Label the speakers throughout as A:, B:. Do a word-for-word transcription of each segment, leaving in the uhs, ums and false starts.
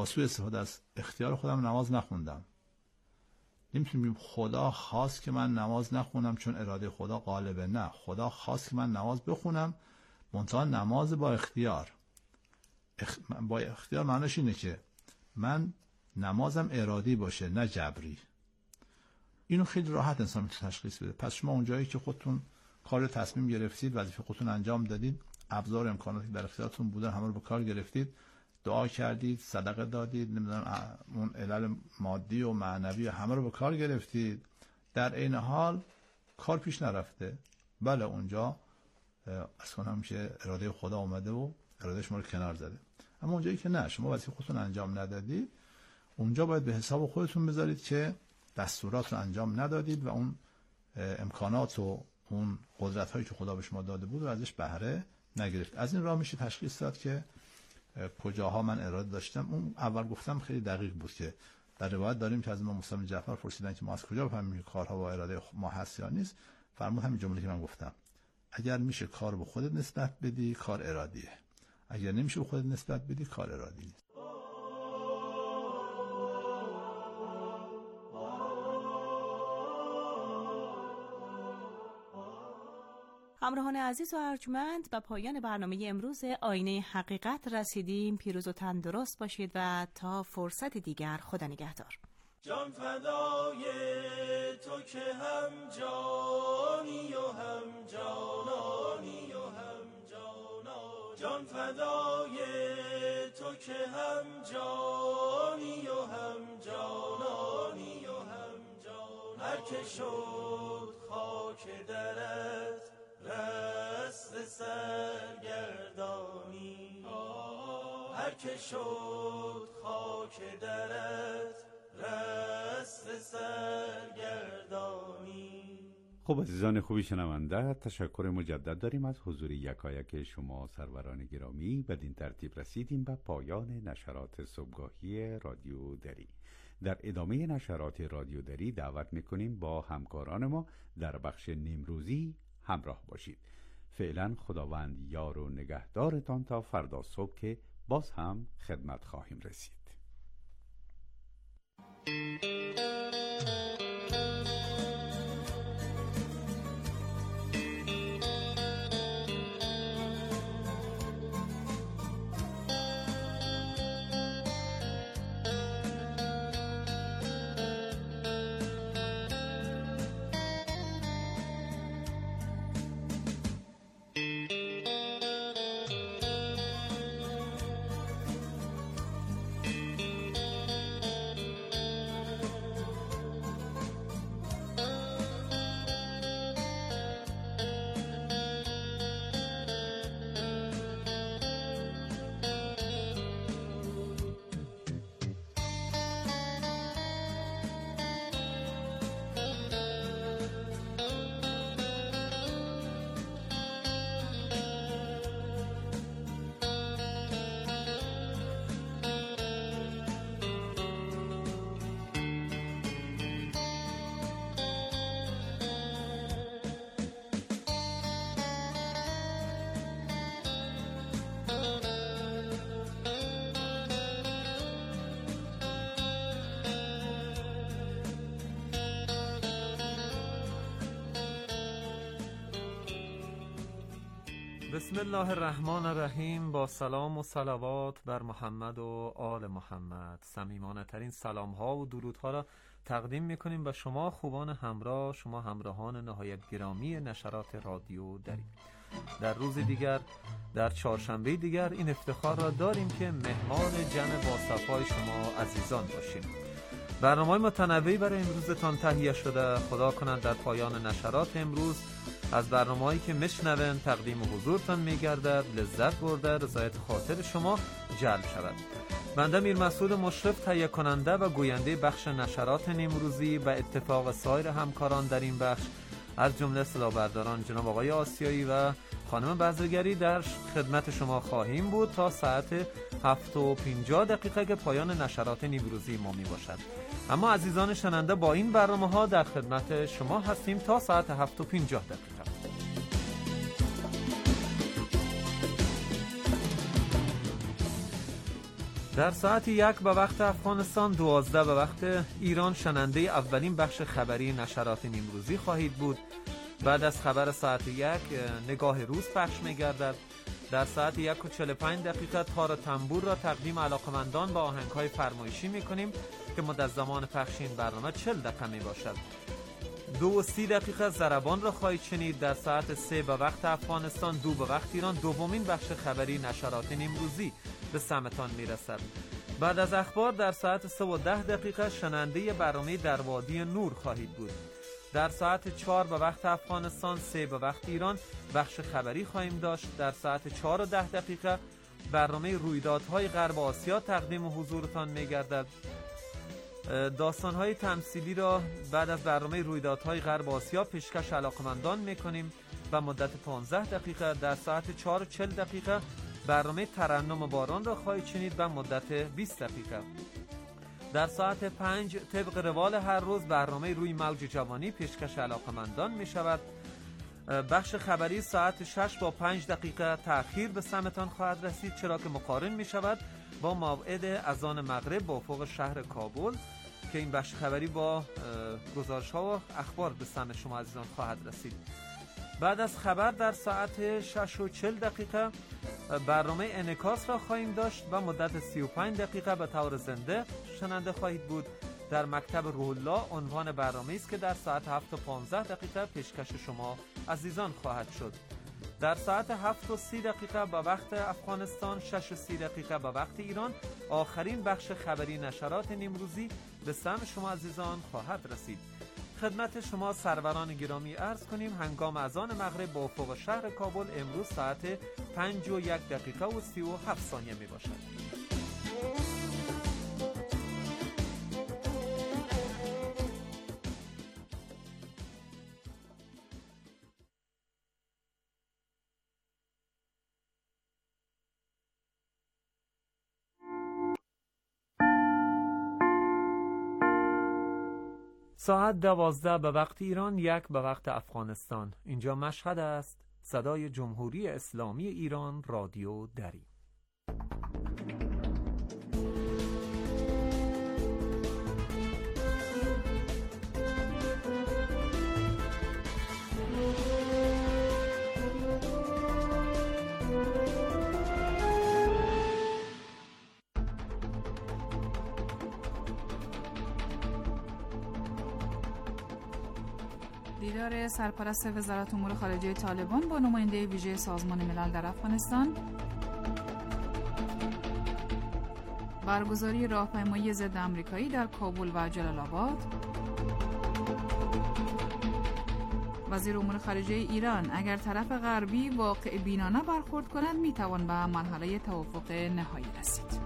A: با سوء استفاده از اختیار خودم نماز نخوندم. نمیتونیم خدا خواست که من نماز نخونم چون اراده خدا غالبه. نه، خدا خواست که من نماز بخونم، منتها نماز با اختیار. اخ... با اختیار معنیش اینه که من نمازم ارادی باشه نه جبری. اینو خیلی راحت انسان میتونه تشخیص بده. پس شما اونجایی که خودتون کار تصمیم گرفتید، وظیفه خودتون انجام دادید، ابزار امکاناتی در اختیارتون بودن همه رو به کار گرفتید، دعا کردید، صدقه دادید، نمیدونم اون علل مادی و معنوی همه رو به کار گرفتید، در این حال کار پیش نرفته، بله اونجا از کنم میشه اراده خدا اومده و اراده شما رو کنار زده. اما اونجایی که نه، شما وظیفه خودتون انجام ندادید، اونجا باید به حساب خودتون بذارید که دستورات رو انجام ندادید و اون امکانات و اون قدرت هایی که خدا به شما داده بود و ازش بهره نگرفت. از این راه میشه تشخیص داد که کجاها من اراده داشتم. اون اول گفتم خیلی دقیق بود که در روایت داریم که از امام موسی بن جعفر پرسیدن که ما از کجا بفهمیم کارها با اراده ما هست یا نیست. فرمود همین جمله که من گفتم، اگر میشه کار به خودت نسبت بدی کار ارادیه، اگر نمیشه به خودت نسبت بدی کار ارادی نیست.
B: همراهان عزیز و ارجمند، به پایان برنامه امروز آینه حقیقت رسیدیم. پیروز و تندرست باشید و تا فرصت دیگر خدا نگهدار.
C: جان فدای تو که هم جانی و هم جانانی و هم جانا، جان فدای تو که هم جانی و هم جانانی و هم جانا، هر که شد خاک درت رست سرگردانی، هر که شد خاک درت رست سرگردانی.
D: خب عزیزان خوبی شنونده، تشکر مجدد داریم از حضور یکایک شما سروران گرامی. بدین ترتیب رسیدیم به پایان نشرات صبحگاهی رادیو دری. در ادامه نشرات رادیو دری دعوت میکنیم با همکاران ما در بخش نیمروزی همراه باشید. فعلا خداوند یار و نگهدارتان تا فردا صبح که باز هم خدمت خواهیم رسید.
E: بسم الله الرحمن الرحیم. با سلام و صلوات بر محمد و آل محمد صمیمانه ترین سلام ها و درود ها را تقدیم میکنیم به شما خوبان همراه، شما همراهان نهایت گرامی نشرات رادیو دری. در روز دیگر، در چهارشنبه دیگر این افتخار را داریم که مهمان جمع باصفای شما عزیزان باشیم. برنامه متنوعی برای امروزتان تهیه شده. خدا کنند در پایان نشرات امروز از برنامه‌هایی که مشنون تقدیم حضورتان می‌گردد لذت برده رضایت خاطر شما جلب شود. بنده میر مسعود مشرف تهیه کننده و گوینده بخش نشرات نیمروزی و اتفاق سایر همکاران در این بخش از جمله صدابرداران جناب آقای آسیایی و خانم بزرگری در خدمت شما خواهیم بود تا ساعت هفت و پنجاه دقیقه که پایان نشرات نیمروزی ما می باشد. اما عزیزان شنونده با این برنامه ها در خدمت شما هستیم تا ساعت هفت و پنجاه دقیقه. در ساعت یک به وقت افغانستان، دوازده به وقت ایران شنونده اولین بخش خبری نشرات نیمروزی خواهید بود. بعد از خبر ساعت یک نگاه روز پخش می‌گردد. در ساعت یک و چهل و پنج دقیقه تار و تنبور را تقدیم علاقمندان با آهنگ‌های فرمایشی می‌کنیم که مدت زمان پخش این برنامه چهل دقیقه میباشد. دو و سی دقیقه ضربان را خواهید شنید. در ساعت سه به وقت افغانستان، دو به وقت ایران دومین بخش خبری نشرات نیمروزی به سمتان میرسد. بعد از اخبار در ساعت سه و ده دقیقه شنونده برنامه در وادی نور خواهید بود. در ساعت چهار به وقت افغانستان، سه به وقت ایران بخش خبری خواهیم داشت. در ساعت چهار و ده دقیقه برنامه رویدادهای غرب آسیا تقدیم حضورتان میگردد. داستان‌های تمثیلی را بعد از برنامه رویدادهای غرب آسیا پیشکش علاقمندان می‌کنیم و مدت پانزده دقیقه. در ساعت چهار و چهل دقیقه برنامه ترنم باران را خواهید شنید و مدت بیست دقیقه. در ساعت پنج طبق روال هر روز برنامه روی موج جوانی پیشکش علاقمندان می‌شود. بخش خبری ساعت شش با پنج دقیقه تأخیر به سمتان خواهد رسید، چرا که مقارن می‌شود با موعد اذان مغرب با افق شهر کابل که این بخش خبری با گزارش‌ها و اخبار به سمت شما عزیزان خواهد رسید. بعد از خبر در ساعت شش و چهل دقیقه برنامه انعکاس را خواهیم داشت و مدت سی و پنج دقیقه به طور زنده شنونده خواهید بود. در مکتب روح الله عنوان برنامه است که در ساعت هفت و پانزده دقیقه پیشکش شما عزیزان خواهد شد. در ساعت هفت و سی دقیقه به وقت افغانستان، شش و سی دقیقه به وقت ایران آخرین بخش خبری نشرات نیمروزی به سمت شما عزیزان خواهد رسید. خدمت شما سروران گرامی عرض کنیم هنگام اذان مغرب با افق شهر کابل امروز ساعت پنج و یک دقیقه و سی و هفت ثانیه می باشد. ساعت دوازده به وقت ایران، یک به وقت افغانستان. اینجا مشهد است. صدای جمهوری اسلامی ایران، رادیو دری.
F: دیدار سرپرست وزارت امور خارجه طالبان با نماینده ویژه سازمان ملل در افغانستان، برگزاری راهپیمایی ضد آمریکایی در کابل و جلال آباد، وزیر امور خارجه ایران اگر طرف غربی واقع بینانه برخورد کند میتوان به مرحله توافق نهایی رسید.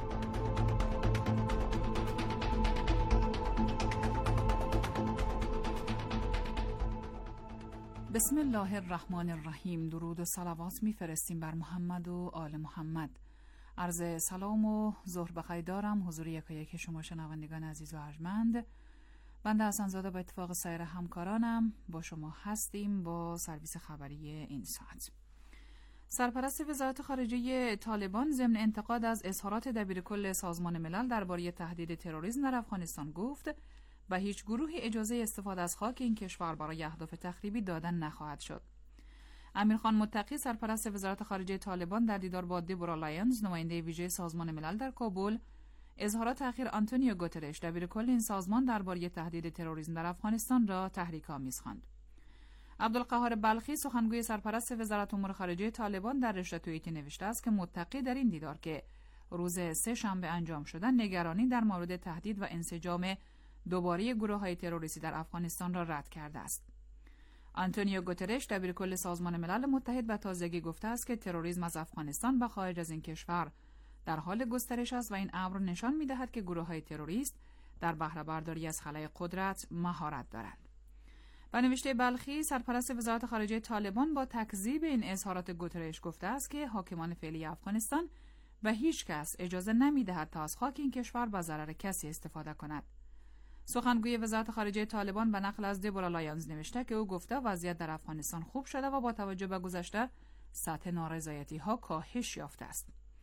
F: بسم الله الرحمن الرحیم. درود و صلوات میفرستیم بر محمد و آل محمد. عرض سلام و ظهر بخیر دارم حضور یکایک شما شنوندگان عزیز و ارجمند. بنده حسن زاده با اتفاق سایر همکارانم با شما هستیم با سرویس خبری این ساعت. سرپرست وزارت خارجه طالبان ضمن انتقاد از اظهارات دبیرکل سازمان ملل درباره تهدید تروریسم در افغانستان گفت و هیچ گروهی اجازه استفاده از خاک این کشور برای اهداف تخریبی دادن نخواهد شد. امیرخان متقی سرپرست وزارت خارجه طالبان در دیدار با دیبورا لایونز نماینده ویژه سازمان ملل در کابل اظهارات اخیر آنتونیو گوترش دبیرکل این سازمان درباره تهدید تروریسم در افغانستان را تحریک‌آمیز خواند. عبدالقهار بلخی سخنگوی سرپرست وزارت امور خارجه طالبان در رشته توییتی نوشته است که متقی در این دیدار که روز سه شنبه انجام شدن نگرانی در مورد تهدید و انسجام دوباره گروه‌های تروریستی در افغانستان را رد کرده است. آنتونیو گوترش دبیرکل سازمان ملل متحد به تازگی گفته است که تروریسم از افغانستان و خارج از این کشور در حال گسترش است و این امر نشان می‌دهد که گروه‌های تروریست در بهره برداری از خلای قدرت مهارت دارند. با نوشته بلخی سرپرست وزارت خارجه طالبان با تکذیب این اظهارات گوترش گفته است که حاکمان فعلی افغانستان و هیچ کس اجازه نمی‌دهد تا از خاک این کشور به ضرر کسی استفاده کند. سخنگوی وزارت خارجه طالبان به نقل از دیبورا لایونز نوشته که او گفته وضعیت در افغانستان خوب شده و با توجه به گذشته سطح نارضایتی ها کاهش یافته است.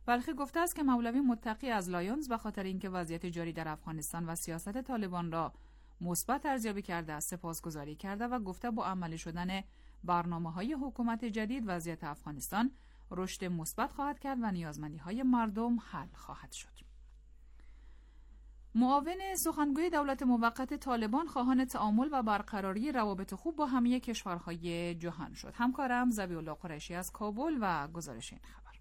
F: بلخی گفته است که مولوی متقی از لایونز به خاطر اینکه وضعیت جاری در افغانستان و سیاست طالبان را مثبت ارزیابی کرده است سپاسگزاری کرده و گفته با عملی شدن برنامه‌های حکومت جدید وضعیت افغانستان رشد مثبت خواهد کرد و نیازمندی‌های مردم حل خواهد شد. معاون سخنگوی دولت موقت طالبان خواهان تعامل و برقراری روابط خوب با همه کشورهای جهان شد. همکارم ذبیح‌الله قریشی از کابل و گزارش این خبر.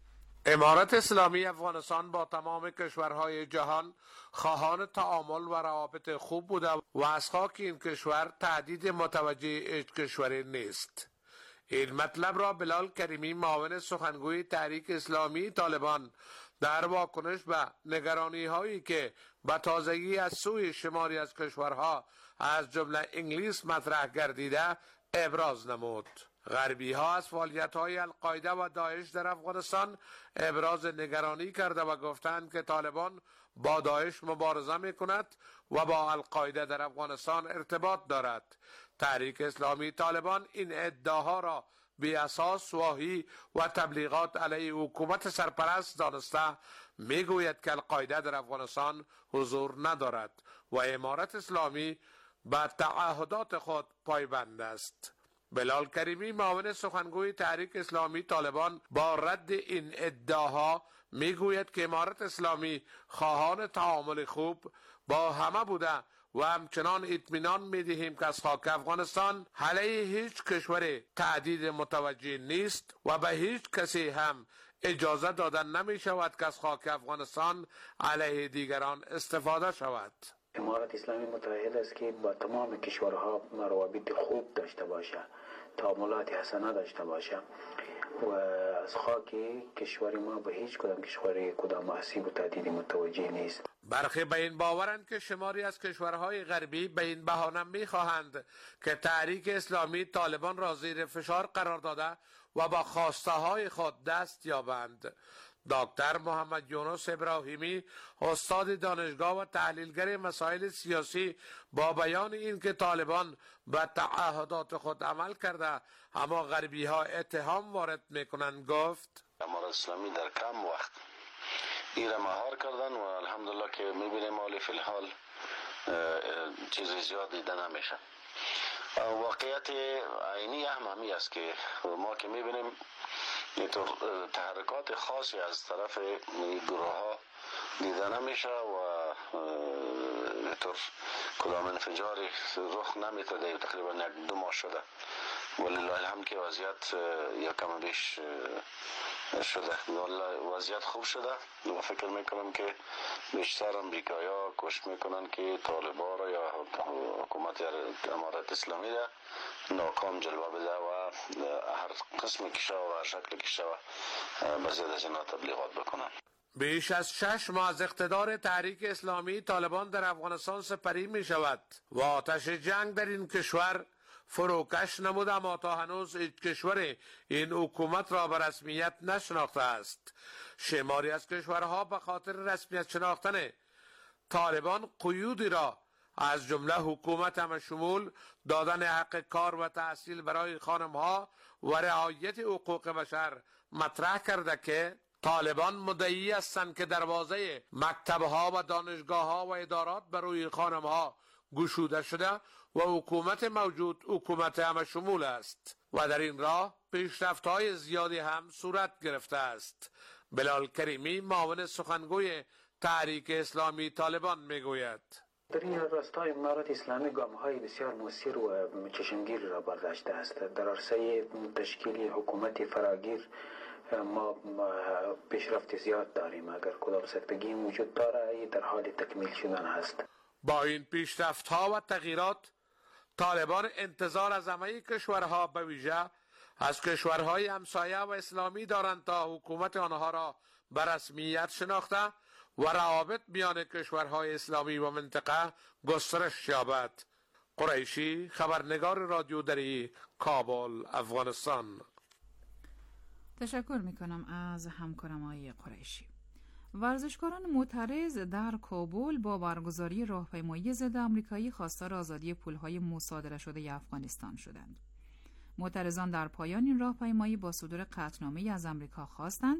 G: امارت اسلامی افغانستان با تمام کشورهای جهان خواهان تعامل و روابط خوب بوده و از خاک این کشور تهدید متوجه هیچ کشوری نیست. این مطلب را بلال کریمی معاون سخنگوی تحریک اسلامی طالبان در واکنش به نگرانی هایی که به تازگی از سوی شماری از کشورها از جمله انگلیس مطرح گردیده ابراز نمود. غربی ها از فعالیت های القاعده و داعش در افغانستان ابراز نگرانی کرده و گفتند که طالبان با داعش مبارزه می کند و با القاعده در افغانستان ارتباط دارد. تحریک اسلامی طالبان این ادعاها را بی اساس واهی و تبلیغات علیه حکومت سرپرست دانسته میگوید که القاعده در افغانستان حضور ندارد و امارت اسلامی به تعهدات خود پایبند است. بلال کریمی معاون سخنگوی تحریک اسلامی طالبان با رد این ادعاها میگوید که امارت اسلامی خواهان تعامل خوب با همه بوده و همچنان اطمینان میدهیم که از خاک افغانستان علیه هیچ کشور تهدید متوجه نیست و به هیچ کسی هم اجازه دادن نمی شود که از خاک افغانستان علیه دیگران استفاده شود.
H: امارت اسلامی متعهد است که با تمام کشورها روابط خوب داشته باشه، تعاملات حسنه داشته باشه و از خاک کشور ما به هیچ کدام کشوری کدام آسیب و تهدید متوجه نیست.
G: برخی به این باورند که شماری از کشورهای غربی به این بهانه می‌خواهند که تحریک اسلامی طالبان را زیر فشار قرار داده و با خواسته های خود دست یابند. دکتر محمد یونس ابراهیمی استاد دانشگاه و تحلیلگر مسائل سیاسی با بیان این که طالبان به تعهدات خود عمل کرده اما غربی ها اتهام وارد میکنند گفت
I: امارت اسلامی در کم وقت این را مهار کردن و الحمدلله که میبینیم حالی فی الحال چیز زیاد دیده نمیشه. واقعیت عینی هم همی است که ما که میبینیم اینطور تحرکات خاصی از طرف گروه ها دیده نمیشه و اینطور کدام انفجاری رخ نمیتده. تقریبا یک دو ماه شده ولله الحمد که وضعیت یکم بیش شده، وضعیت خوب شده و فکر میکنم که بیشتر امریکایی ها کوشش میکنن که طالبان را یا حکومت امارت اسلامی را ناکام جلوه بده و هر قسم کشه و هر شکل کشه و بزید از اینا تبلیغات بکنن.
G: بیش از شش ماه از اقتدار تحریک اسلامی طالبان در افغانستان سپری می شود و آتش جنگ در این کشور فروکش نموده اما تا هنوز هیچ کشور این حکومت را به رسمیت نشناخته است. شماری از کشورها به خاطر رسمیت شناختن طالبان قیودی را از جمله حکومت هم شمول دادن حق کار و تحصیل برای خانمها و رعایت حقوق بشر مطرح کرده که طالبان مدعی هستند که دروازه مکتبها و دانشگاهها و ادارات برای خانمها گشوده شده و حکومت موجود حکومت همه شمول است و در این راه پیشرفت‌های زیادی هم صورت گرفته است. بلال کریمی معاون سخنگوی تحریک اسلامی طالبان میگوید
H: در این راستای امارت اسلامی گام‌های بسیار مؤثر و چشمگیر را برداشته است. در عرصه تشکیل حکومت فراگیر ما پیشرفت زیاد داریم، اگر کدام سکتگی وجود داره در حال تکمیل شدن هست.
G: با این پیشرفت‌ها و تغییرات طالبان انتظار از همه کشورها به ویژه از کشورهای همسایه و اسلامی دارند تا حکومت آنها را به رسمیت شناخته و روابط میان کشورهای اسلامی و منطقه گسترش یابد. قریشی، خبرنگار رادیو دری، کابل، افغانستان.
F: تشکر میکنم از همکارم آقای قریشی. ورزشکاران معترض در کابل با برگزاری راهپیمایی ضد آمریکایی خواستار آزادی پولهای مصادره شده افغانستان شدند. معترضان در پایان این راهپیمایی با صدور قطعنامه‌ای از آمریکا خواستند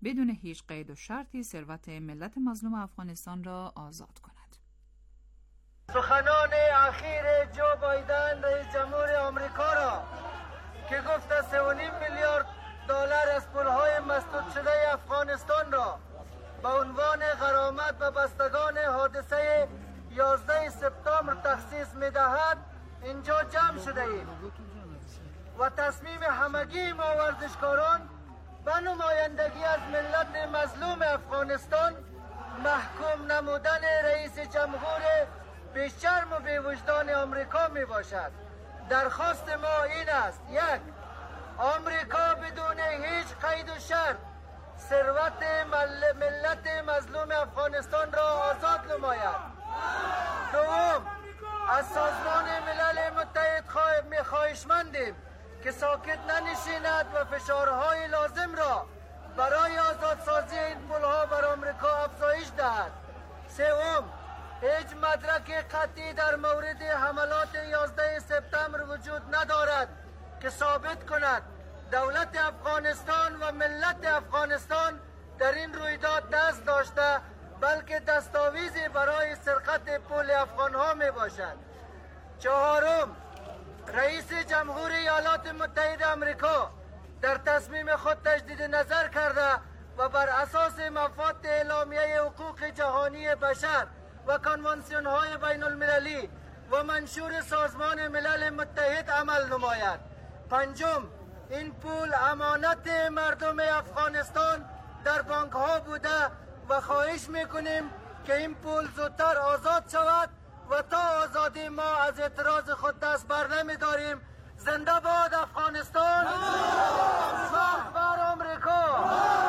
F: بدون هیچ قید و شرطی ثروت ملت مظلوم افغانستان را آزاد کند.
J: سخنان اخیر جو بایدن رئیس جمهور آمریکا را که گفت سه و نیم میلیارد دلار از پولهای مسدود شده افغانستان را به عنوان غرامت و بستگان حادثه یازده سپتامبر تخصیص می‌دهد اینجا جمع شده ایم و تصمیم همگی ما ورزشکاران به نمایندگی از ملت مظلوم افغانستان محکوم نمودن رئیس جمهور بیشرم و بی‌وجدان آمریکا می باشد. درخواست ما این است: یک، آمریکا بدون هیچ قید و شرط ثروت ملت مظلوم افغانستان را آزاد نماید. دوم، از سازمان ملل متحد می خواهشمندیم که ساکت ننشیند و فشارهای لازم را برای آزادسازی این پولها بر آمریکا افزایش دهد. سوم، هیچ مدرک قطعی در مورد حملات یازده سپتامبر وجود ندارد که ثابت کند دولت افغانستان و ملت افغانستان در این رویداد دست داشته، بلکه دستاویزی برای سرقت پول افغانها می باشد. چهارم، رئیس جمهور ایالات متحده آمریکا در تصمیم خود تجدید نظر کرده و بر اساس مفاد اعلامیه حقوق جهانی بشر و کنوانسیون های بین المللی و منشور سازمان ملل متحد عمل نماید. پنجم، این پول امانت مردم افغانستان در بانک ها بوده و خواهش میکنیم که این پول زودتر آزاد شود و تا آزادی ما از اعتراض خود دست بر نمی داریم. زنده باد افغانستان، ساخت بر آمریکا.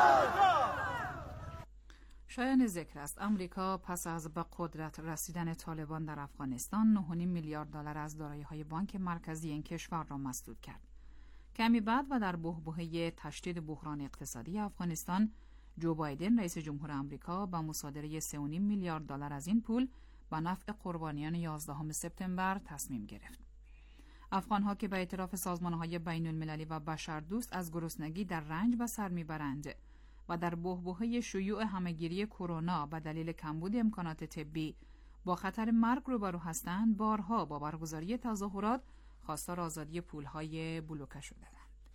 F: شایان ذکر است آمریکا پس از به قدرت رسیدن طالبان در افغانستان نه و نیم میلیارد دلار از دارایی‌های بانک مرکزی این کشور را مسدود کرد. کمی بعد و در بحبوحه تشدید بحران اقتصادی افغانستان، جو بایدن رئیس جمهور آمریکا با مصادره سه و نیم میلیارد دلار از این پول به نفع قربانیان یازدهم سپتامبر تصمیم گرفت. افغانها که به اعتراف سازمان‌های بین المللی و بشردوست از گرسنگی در رنج و سر میبرند و در بحبوحه شیوع همهگیری کرونا به دلیل کمبود امکانات طبی با خطر مرگ روبرو هستند، بارها با برگزاری تظاهرات خواستار آزادی پولهای بلوکه شدند.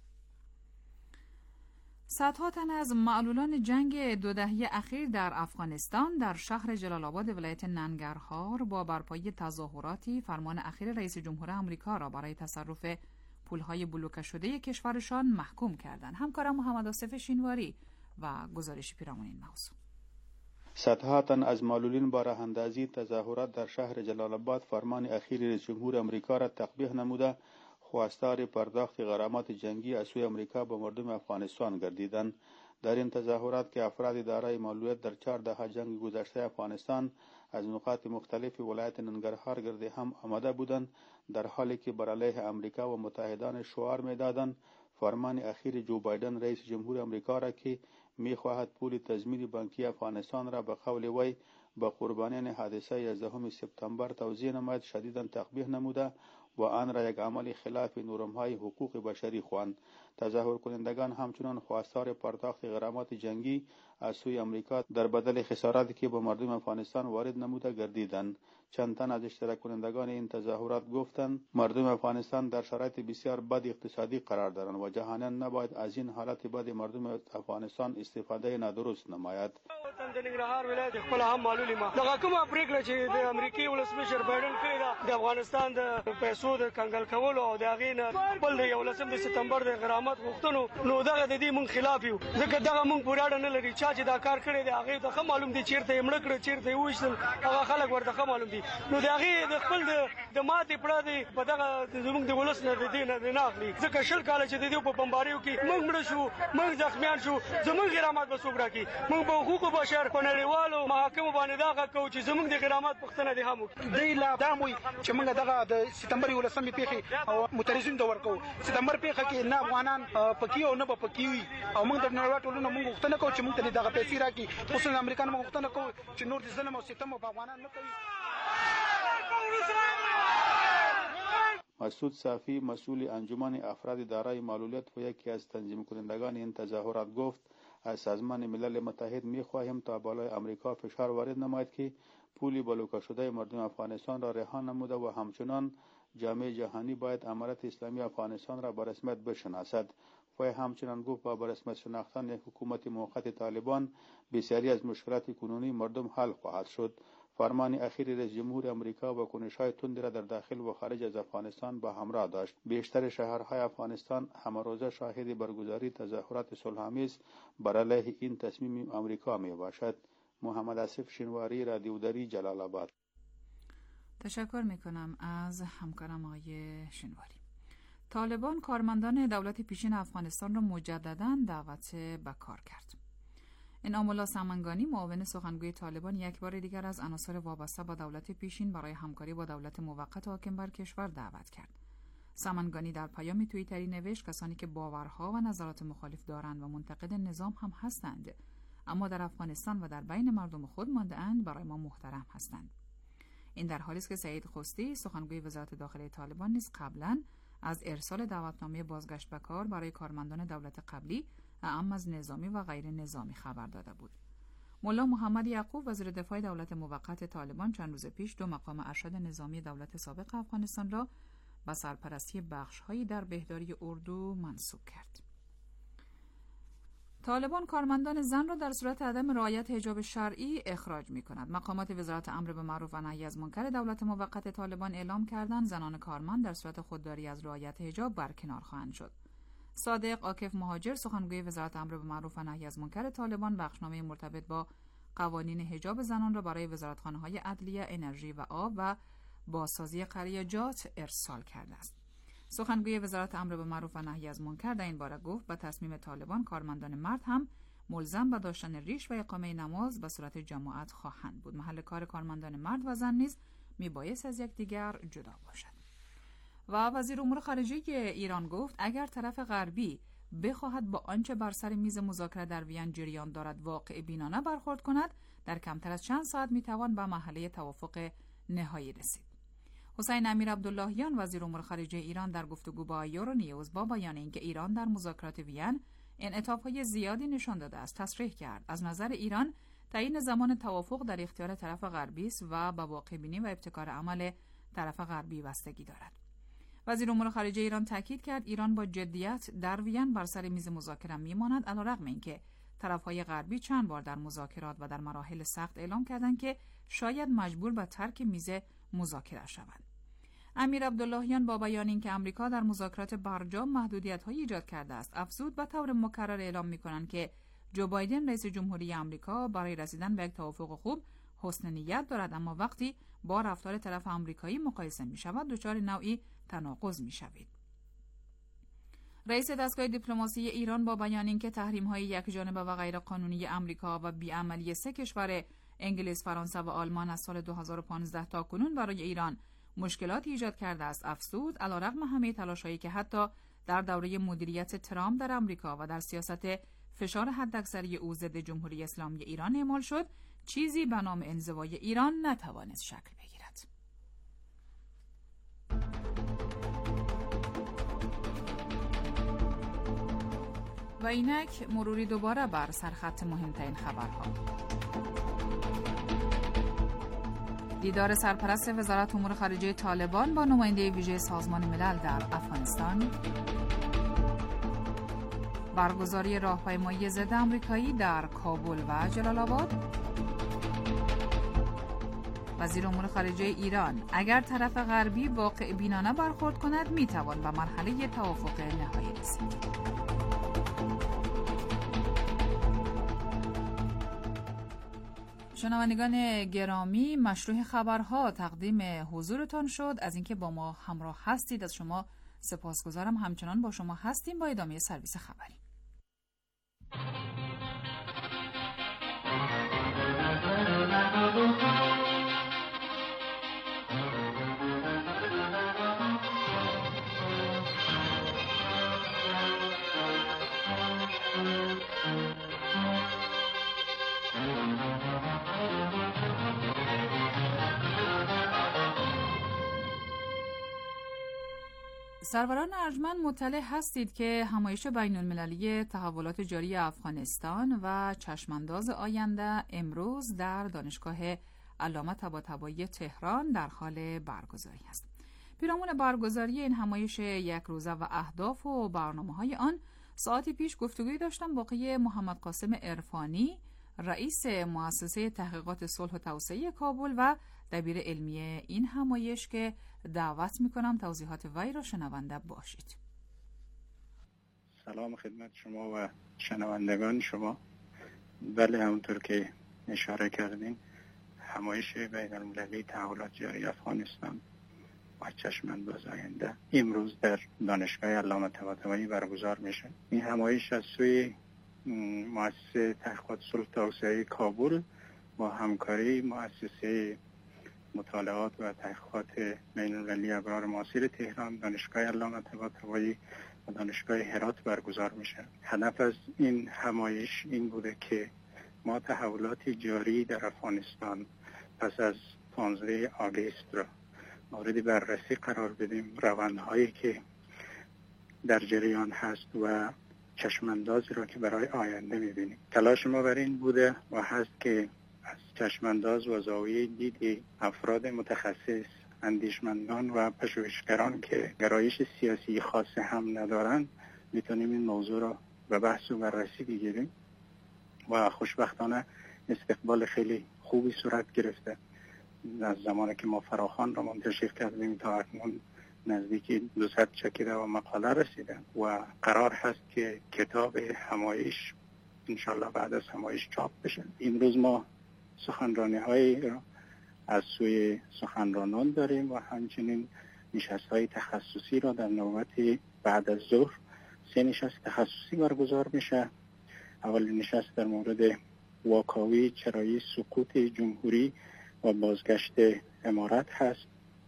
F: صدها تن از معلولان جنگ دو دهه اخیر در افغانستان در شهر جلال آباد ولایت ننگرهار با برپایی تظاهراتی فرمان اخیر رئیس جمهور آمریکا را برای تصرف پولهای بلوکه شده کشورشان محکوم کردند. همکارم محمد آصف شینواری و گزارش پیرامون این موضوع.
K: صدها تن از معلولین با راه اندازی تظاهرات در شهر جلال آباد فرمان اخیر رئیس جمهور آمریکا را تقبیح نموده خواستار پرداخت غرامات جنگی از سوی آمریکا به مردم افغانستان گردیدند. در این تظاهرات که افراد دارای معلولیت در چهار دهه جنگ گذشته افغانستان از نقاط مختلف ولایت ننگرهار گرد هم آمده بودند، در حالی که بر علیه آمریکا و متحدان شعار می‌دادند فرمان اخیر جو بایدن رئیس جمهور آمریکا را که می‌خواهد پول تضمین بانکی افغانستان را به قول وی به قربانیان حادثه یازدهم سپتامبر توضیح نماید شدیداً تقبیح نموده و آن را یک عمل خلاف نورم‌های حقوق بشری خواند. تظاهر کنندگان همچنان خواستار پرداخت غرامات جنگی از سوی آمریکا در بدل خساراتی که به مردم افغانستان وارد نموده گردیدند. چند تن از اشتراک کنندگان این تظاهرات گفتند مردم افغانستان در شرایط بسیار بد اقتصادی قرار دارند و جهانیان نباید از این حالت بد مردم افغانستان استفاده نادرست نماید.
J: د ننګرهار ولایت خپل هم معلولی ما دغه کومه پریکړه چې د امریکایي ولسمشر بایدن کړې ده د افغانستان د پیسو د کنګل کولو او د هغې نه خپل د یولسم سپتمبر د غرامت غوښتنو نو دغه د دې مونږ خلاف یو، ځکه دغه مونږ پورې اړه نه لري. چا چې دا کار کړی دی هغې ته ښه معلوم دی چېرته یې مړه کړه، چېرته یې وویشتل، هغه خلک ورته ښه معلوم دي. نو د هغې د خپل د ماتې پړه دی په دغه زموږ د ولس نه د دې نه اخلي، ځکه شل کاله چې د دې په بمباریو کې مونږ مړه شو، مونږ زخمیان شو، زموږ غرامات به څوک راکړي؟ مونږ به حقوقو بشر په نړیوالو محاکمو باندې دا غږ کوو چې زموږ د غرامات پوښتنه دې هم وکړي.
L: دوی لا دا موي چې موږ دغه د سپتمبر یولسمې پیښې او معترضین ته ورکوو. سپتمبر پیښه کې نه افغانان پکې او نه به پکې وي او موږ د نړیوال ټولنې موږ غوښتنه کوو چې موږ ته دغه پیسې راکړي. خصوصا امریکایان موږ غوښتنه کوو چې نور د ظلم او ستم په افغانان نه کوي.
K: مسعود صافی مسئول انجمن افراد دارای معلولیت و یکی از تنظیم کنندگان این تظاهرات گفت از سازمان ملل متحد می‌خواهیم تا بالای آمریکا فشار وارد نماید که پولی بلوکه شده مردم افغانستان را رها نموده و همچنان جامعه جهانی باید امارت اسلامی افغانستان را به رسمیت بشناسد. و همچنان گفت با رسمیت شناختن یک حکومت موقت طالبان بسیاری از مشکلات کنونی مردم حل خواهد شد. فرمان اخیر رئیس جمهور آمریکا و کنش‌های تندی را در داخل و خارج از افغانستان با همراه داشت. بیشتر شهرهای افغانستان همه روزه شاهد برگزاری تظاهرات صلح‌آمیز بر علیه این تصمیم آمریکا می باشد. محمد آصف شینواری، رادیو دری، جلال آباد.
F: تشکر می کنم از همکارم آقای شینواری. طالبان کارمندان دولت پیشین افغانستان را مجدداً دعوت به کار کرد. انعام الله سمنگانی، معاون سخنگوی طالبان، یک بار دیگر از عناصر وابسته با دولت پیشین برای همکاری با دولت موقت حاکم بر کشور دعوت کرد. سمنگانی در پیام توییتری نوشت کسانی که باورها و نظرات مخالف دارند و منتقد نظام هم هستند، اما در افغانستان و در بین مردم خود مانده‌اند، برای ما محترم هستند. این در حالی است که سعید خستی، سخنگوی وزارت داخلی طالبان، نیز قبلاً از ارسال دعوتنامه بازگشت به کار برای کارمندان دولت قبلی اعم از نظامی و غیر نظامی خبر داده بود. ملا محمد یعقوب، وزیر دفاع دولت موقت طالبان، چند روز پیش دو مقام ارشد نظامی دولت سابق افغانستان را به سرپرستی بخش‌هایی در بهداری اردو منصوب کرد. طالبان کارمندان زن را در صورت عدم رعایت حجاب شرعی اخراج می‌کند. مقامات وزارت امر به معروف و نهی از منکر دولت موقت طالبان اعلام کردند زنان کارمند در صورت خودداری از رعایت حجاب برکنار خواهند شد. صادق عاکف مهاجر، سخنگوی وزارت امر به معروف و نهی از منکر طالبان، بخشنامه مرتبط با قوانین حجاب زنان را برای وزارتخانه‌های عدلیه، انرژی و آب و بازسازی قریجات ارسال کرده است. سخنگوی وزارت امر به معروف و نهی از منکر در این باره گفت به تصمیم طالبان کارمندان مرد هم ملزم به داشتن ریش و اقامه نماز به صورت جماعت خواهند بود. محل کار کارمندان مرد و زن نیز میبایست از یکدیگر جدا باشد. و وزیر امور خارجه ایران گفت اگر طرف غربی بخواهد با آنچه بر سر میز مذاکره در وین جریان دارد واقع بینانه برخورد کند، در کمتر از چند ساعت میتوان به مرحله توافق نهایی رسید. حسین امیر عبداللهیان، وزیر امور خارجه ایران، در گفتگو با یورو نیوز با بیان اینکه ایران در مذاکرات وین انعطاف‌های زیادی نشان داده است، تصریح کرد از نظر ایران تعیین زمان توافق در اختیار طرف غربی است و به واقع بینی و ابتکار عمل طرف غربی بستگی دارد. وزیر امور خارجه ایران تاکید کرد ایران با جدیت در وین بر سر میز مذاکره میماند، علیرغم اینکه طرف‌های غربی چند بار در مذاکرات و در مراحل سخت اعلام کردند که شاید مجبور به ترک میز مذاکره شوند. امیر عبداللهیان با بیان اینکه آمریکا در مذاکرات برجام محدودیت‌هایی ایجاد کرده است، افزود به طور مکرر اعلام می‌کنند که جو بایدن رئیس جمهوری آمریکا برای رسیدن به یک توافق خوب حسن نیت دارد، اما وقتی با رفتار طرف آمریکایی مقایسه می‌شود دچار نوعی تناقض می‌شوید. رئیس دستگاه دیپلماسی ایران با بیان اینکه تحریم‌های یکجانبه و غیرقانونی آمریکا و بی‌عملی سه کشور انگلیس، فرانسه و آلمان از سال دو هزار و پانزده تا کنون برای ایران مشکلاتی ایجاد کرده است، افزود علیرغم همه تلاش‌هایی که حتی در دوره مدیریت ترامپ در آمریکا و در سیاست فشار حداکثری او ضد جمهوری اسلامی ایران اعمال شد، چیزی به نام انزوای ایران نتوانست شکل بگیرد. و اینک مروری دوباره بر سرخط مهمترین خبرها. دیدار سرپرست وزارت امور خارجه طالبان با نماینده ویژه سازمان ملل در افغانستان، برگزاری راهپیمایی ضد آمریکایی در کابل و جلال آباد. وزیر امور خارجه ایران اگر طرف غربی واقع بینانه برخورد کند میتوان به مرحله توافق نهایی رسید. شنوندگان گرامی، مشروع خبرها تقدیم حضورتان شد. از اینکه با ما همراه هستید از شما سپاسگزارم. همچنان با شما هستیم با ادامه سرویس خبری. سروران ارجمند مطلع هستید که همایش بین‌المللی تحولات جاری افغانستان و چشمانداز آینده امروز در دانشگاه علامه طباطبایی تهران در حال برگزاری است. پیرامون برگزاری این همایش یک روزه و اهداف و برنامه‌های آن ساعتی پیش گفتگوی داشتم با آقای محمد قاسم عرفانی، رئیس مؤسسه تحقیقات صلح و توسعه کابل و دبیر علمی این همایش که دعوت میکنم توضیحات وی را شنونده باشید.
M: سلام خدمت شما و شنوندگان شما. بله، همونطور که اشاره کردین، همایش بین‌المللی تحولات جاری افغانستان و چشمانداز آینده امروز در دانشگاه علامه طباطبایی برگزار میشه. این همایش از سوی مؤسسه تحقیقات صلح و توسعه کابل با همکاری مؤسسه مطالعات و تحقیقات بین‌المللی ابرار معاصر تهران، دانشگاه علامه طباطبایی و دانشگاه هرات برگزار میشه. هدف از این همایش این بوده که ما تحولات جاری در افغانستان پس از پانزده آگوست را مورد بررسی قرار بدیم، روندهایی که در جریان هست و چشماندازی را که برای آینده میبینیم. تلاش ما بر این بوده و هست که از چشمانداز و زاویه دید افراد متخصص، اندیشمندان و پژوهشگران که گرایش سیاسی خاص هم ندارند میتونیم این موضوع را به بحث و بررسی بگیریم و خوشبختانه استقبال خیلی خوبی صورت گرفته. از زمانی که ما فراخوان را منتشر کردیم تا اکنون نزدیکی دوصد چکیده و مقاله رسیده و قرار هست که کتاب همایش انشالله بعد از همایش چاپ بشه. امروز ما سخنرانی های را از سوی سخنرانان داریم و همچنین نشست های تخصصی را در نوبت بعد از ظهر سه نشست تخصصی برگزار میشه. اول نشست در مورد واکاوی چرایی سقوط جمهوری و بازگشت امارت هست.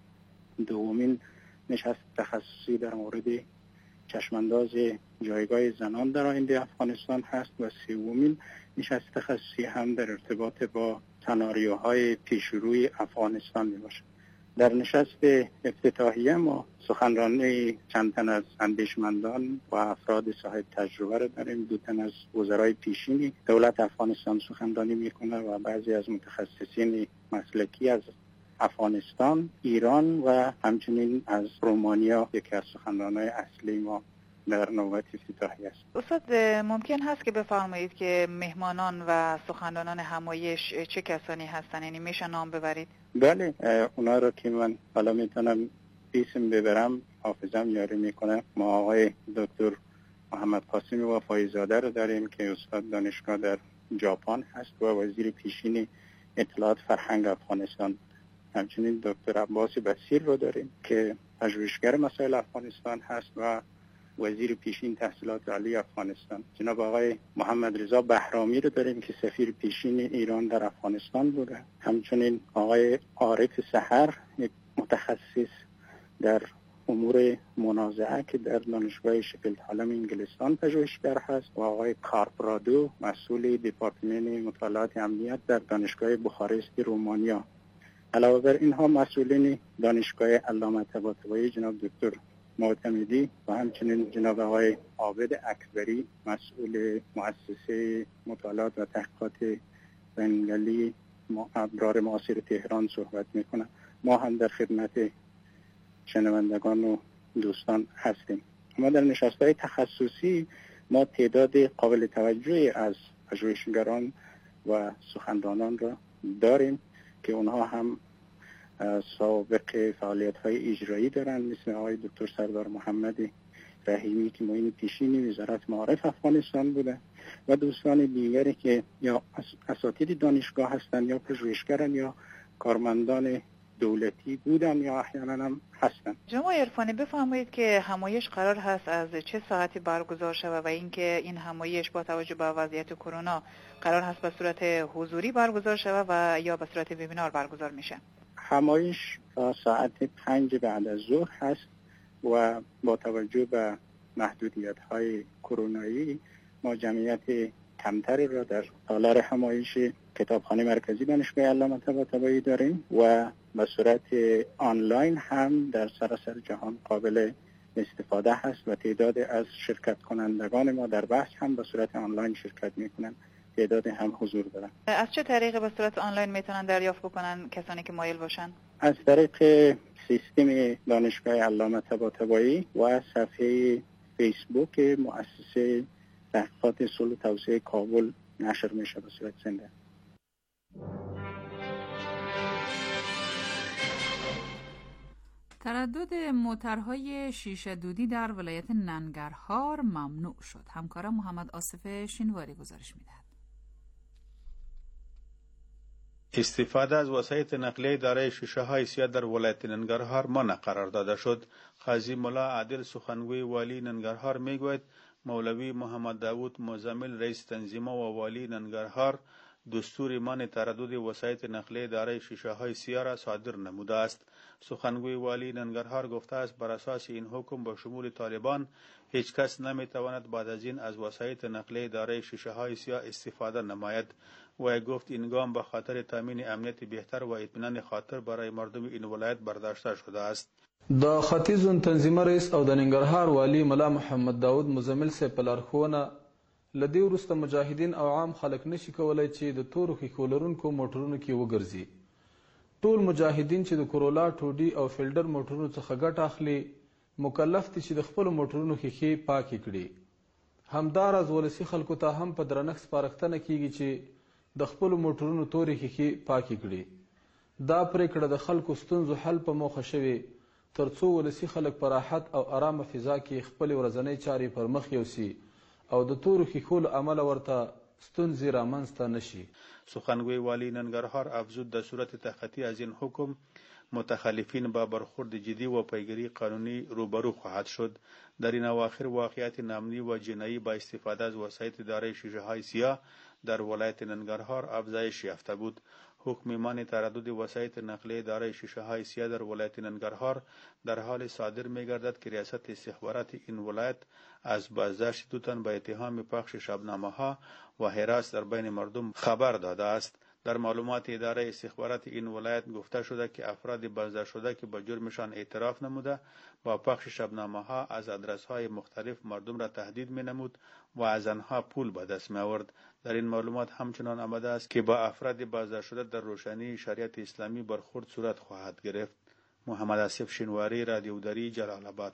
M: دومین نشست تخصصی در مورد چشمانداز جایگاه زنان در آینده افغانستان هست و سومین نشست تخصصی هم در ارتباط با سناریوهای پیشروی افغانستان می باشد. در نشست افتتاحیه ما سخنرانی چند تن از اندیشمندان و افراد صاحب تجربه را داریم. دو تن از وزرای پیشین دولت افغانستان سخنرانی میکنه و بعضی از متخصصین مسلکی از افغانستان، ایران و همچنین از رومانیا یکی از سخنرانان اصلی ما در نوبت افتتاحی است.
N: استاد ممکن هست که بفرمایید که مهمانان و سخنرانان همایش چه کسانی هستند؟ یعنی میشه نام ببرید؟
M: بله، اونا رو که من حالا میتونم اسم ببرم حافظم یاری میکنه. ما آقای دکتر محمد قاسم وفایزاده رو داریم که استاد دانشگاه در ژاپن هست و وزیر پیشین اطلاعات فرهنگ افغانستان. همچنین دکتر عباس بصیر رو داریم که پژوهشگر مسائل افغانستان هست و وزیر پیشین تحصیلات عالی افغانستان. جناب آقای محمد رضا بهرامی رو داریم که سفیر پیشین ایران در افغانستان بوده. همچنین آقای عارف سحر، یک متخصص در امور منازعه که در دانشگاه شفیلد هالم انگلستان پژوهشگر هست و آقای کارپرادو، مسئول دپارتمان مطالعات امنیت در دانشگاه بخارست رومانیا. علاوه بر اینها مسئولین دانشگاه علامه طباطبایی جناب دکتر معتمدی و همچنین جناب آقای عابد اکبری، مسئول مؤسسه مطالعات و تحقیقات بین‌المللی ابرار معاصر تهران صحبت میکنه. ما هم در خدمت شنوندگان و دوستان هستیم. ما در نشست‌های تخصصی ما تعداد قابل توجهی از پژوهشگران و سخنرانان را داریم که اونها هم سابقه فعالیت‌های اجرایی دارند، مثل آقای دکتر سردار محمد رحیمی که معین پیشین وزارت معارف افغانستان بوده و دوستان دیگری که یا اساتید دانشگاه هستند یا پژوهشگران یا کارمندان دولتی بودن یا احیانا هم هستن.
N: جناب عرفانی بفرمایید که همایش قرار هست از چه ساعتی برگزار شود و اینکه این همایش با توجه به وضعیت کرونا قرار هست به صورت حضوری برگزار شود و یا به صورت وبینار برگزار میشه؟
M: همایش ساعت پنج بعد از ظهر هست و با توجه به محدودیت‌های کرونایی ما جمعیت کمتری را در تالار همایش کتابخانه مرکزی دانشگاه علامه طباطبایی داریم و به صورت آنلاین هم در سراسر جهان قابل استفاده هست و تعداد از شرکت کنندگان ما در بحث هم به صورت آنلاین شرکت میکنن، تعداد هم حضور دارن.
N: از چه طریقی به صورت آنلاین میتونن دریافت بکنن کسانی که مایل باشن؟
M: از طریق سیستم دانشگاه علامه طباطبایی و صفحه فیسبوک مؤسسه تحقیقات صلح و توسعه کابل نشر میشه به صورت زنده.
F: تردد موترهای شیشه دودی در ولایت ننگرهار ممنوع شد. همکارم محمد آصف شینواری گزارش میدهد.
K: استفاده از وسایط نقلیه دارای شیشه های سیاه در ولایت ننگرهار منع قرار داده شد. قاضی ملا عادل سخنگوی والی ننگرهار میگوید مولوی محمد داوود مزمل رئیس تنظیمه و والی ننگرهار دستور منع تردد وسایط نقلیه دارای شیشه های سیاه را صادر نموده است. سخنگوی والی ننگرهار گفته است بر اساس این حکم با شمول طالبان هیچ کس نمیتواند بعد از این از وسایط نقلیه دارای شیشه های سیاه استفاده نماید. و گفت این گام به خاطر تامین امنیت بهتر و اطمینان خاطر برای مردم این ولایت برداشته شده است.
O: د ختیځ تنظیمه رئیس او د ننګرهار والی ملا محمد داود مزمل سه پلارخونه لدی ورسته مجاهدین او عام خلک نشي کولای چې د تورو کولرونکو موټرونو کې وګرځي. ټول مجاهدین چې د کورولا ټوډي او فیلډر موټرونو څخه ګټه اخلي مکلف دي چې د خپل موټرونو ښیښې پاکې کړي. همداراز ولسي خلکو ته هم په درنښت سپارښتنه کیږي چې د خپل موټرونو تورې ښیښې پاکې کړي. دا پریکړه د خلکو ستونزو حل په موخه شوې ترڅو ولسي خلک په راحت او آرامه فضا کې خپل ورځنۍ چارې پر مخ یوسي او د تورو ښیښو له امله ورته ستونزې رامنځته نشي.
K: سخنگوی والی ننگرهار افزود در صورت تخطی از این حکم متخلفین با برخورد جدی و پیگیری قانونی روبرو خواهد شد. در این اواخر واقعیت نامنی و جنایی با استفاده از وسایط دارای شیشه های سیاه در ولایت ننگرهار افزایش یافته بود. حکم منع تردد وسایط نقلیه دارای شیشه های سیاه در ولایت ننگرهار در حال صادر می گردد که ریاست استخبارات این ولایت از بازداشت دو تن به اتهام پخش شبنامه ها و هراس در بین مردم خبر داده است. در معلومات اداره استخبارات این ولایت گفته شده که افراد بازداشت شده که با جرمشان اعتراف نموده با پخش شبنامه ها از آدرس های مختلف مردم را تهدید می نمود و از آنها پول به دست می آورد. در این معلومات همچنان آمده است که با افراد بازداشت شده در روشنی شریعت اسلامی برخورد صورت خواهد گرفت. محمد آصف شینواری، رادیو دری، جلال آباد.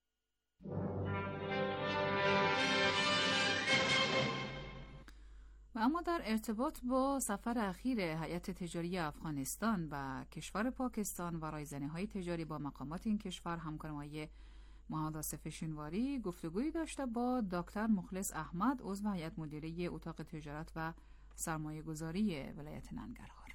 F: و اما در ارتباط با سفر اخیر هیئت تجاری افغانستان و کشور پاکستان و رایزنی‌های تجاری با مقامات این کشور همکارم آقای محمد آصف شینواری گفتگویی داشته با دکتر مخلص احمد عضو هیئت مدیره اتاق تجارت و سرمایه گذاری ولایت ننگرهار.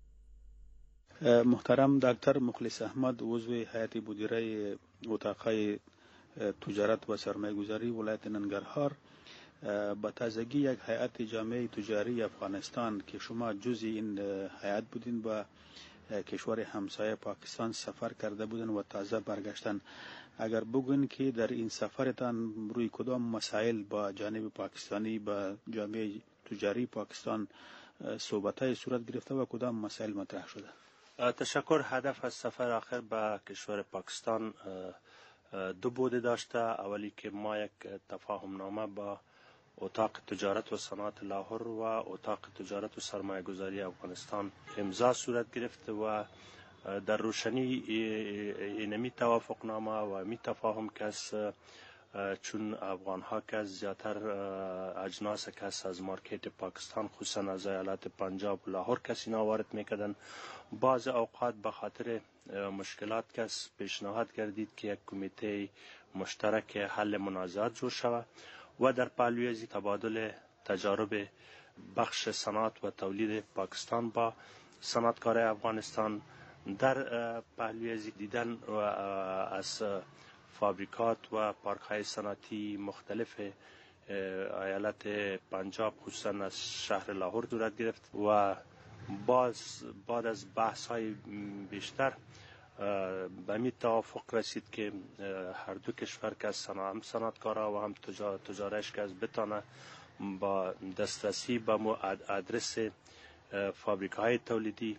K: محترم دکتر مخلص احمد عضو هیئت مدیره اتاق تجارت و سرمایه گذاری ولایت ننگرهار، با تازگی یک هیئت جامعه تجاری افغانستان که شما جزء این هیئت بودین و کشور همسایه پاکستان سفر کرده بودن و تازه برگشتن، اگر بگوین که در این سفرتان روی کدام مسائل با جانب پاکستانی با جامعه تجاری پاکستان صحبت‌های صورت گرفته و کدام مسائل مطرح شده؟
P: تشکر. هدف از سفر آخر به کشور پاکستان دو بوده داشته. اولی که ما یک تفاهم نامه با اتاق تجارت و صنعت لاهور و اتاق تجارت و سرمایه گذاری افغانستان امضا صورت گرفت و در روشنی اینمی توافق نامه و می تفاهم کس چون افغان ها که زیادتر اجناس کس از مارکت پاکستان خصوصا از ایالات پنجاب و لاهور کسی وارد میکردن، بعض اوقات به خاطر مشکلات کس پیشنهاد کردید که یک کمیته مشترک حل منازعات جور شود و در پهلوی از تبادل تجارب بخش صنعت و تولید پاکستان با صنعتکار افغانستان، در پهلوی از دیدن و از فابریکات و پارک های صنعتی مختلف ایالت پنجاب خصوصا از شهر لاهور صورت گرفت و باز بعد از بحث های بیشتر به می توافق رسید که هر دو کشور که از هم صنعتکارا و هم تجارش که از بتانه با دسترسی به آدرس فابریکه های تولیدی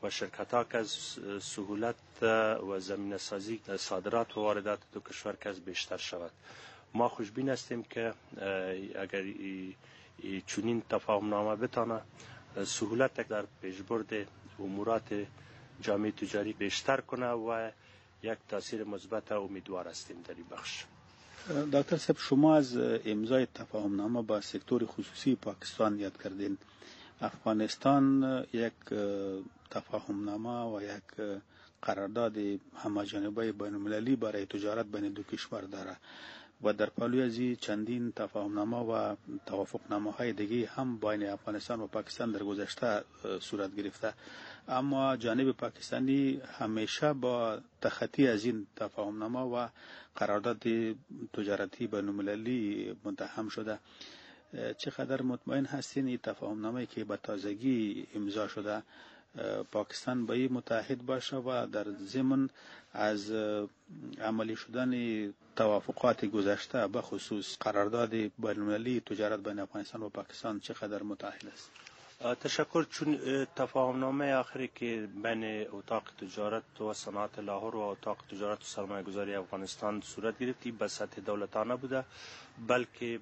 P: و شرکت ها که از سهولت و زمینه سازی صادرات و واردات دو کشور که از بیشتر شود. ما خوشبین هستیم که اگر ای ای چنین تفاهم نامه بتانه سهولت در پیشبرد امورات جامعه تجاری بیشتر کنه و یک تاثیر مثبت امیدوار هستیم در این بخش.
K: دکتر صاحب، شما از امضای تفاهم نامه با سکتور خصوصی پاکستان یاد کردین. افغانستان یک تفاهم نامه و یک قرارداد همه‌جانبه بین المللی برای تجارت بین دو کشور داره و در پالوی ازی چندین تفاهم نامه و توافق نامه های دیگه هم بین افغانستان و پاکستان در گذشته صورت گرفته، اما جانب پاکستانی همیشه با تخطی از این تفاهم نامه و قرارداد تجارتی بین المللی متهم شده. چقدر مطمئن هستین این تفاهم نامه که به تازگی امضا شده پاکستان با این متحد باشه و در ضمن از عملی شدن توافقات گذشته به خصوص قرارداد بین المللی تجارت بین افغانستان و پاکستان چقدر متأهل است؟
P: تشکر. چون تفاهم نامه آخری که بین اتاق تجارت و صنعت لاهور و اتاق تجارت و سرمایه گذاری افغانستان صورت گرفتی به سطح دولتانه بوده، بلکه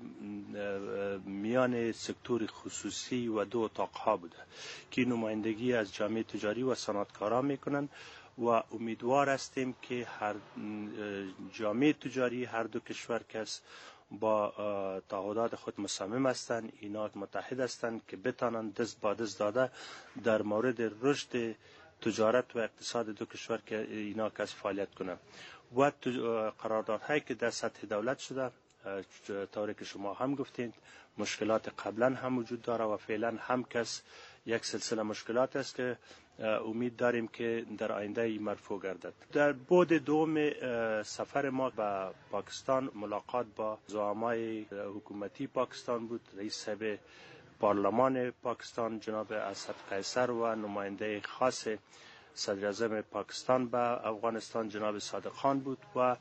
P: میان سکتور خصوصی و دو اتاق ها بوده که نمایندگی از جامعه تجاری و صنعتکاران میکنن و امیدوار هستیم که هر جامعه تجاری هر دو کشور کس با تعهدات خود مصمم هستند، اینا متحد هستند که بتانند دست با دست داده در مورد رشد تجارت و اقتصاد دو کشور که اینا کس فعالیت کنند و قراردادهایی که در سطح دولت شده طوری که شما هم گفتید مشکلات قبلا هم وجود داره و فعلا هم کس یک سلسله مشکلات است که امید داریم که در آینده مرفوع گردد. در بعد دوم سفر ما به پاکستان ملاقات با زعمای حکومتی پاکستان بود. رئیس صاحب پارلمان پاکستان جناب اسد قیصر و نماینده خاص صدر اعظم پاکستان به افغانستان جناب صادق خان بود و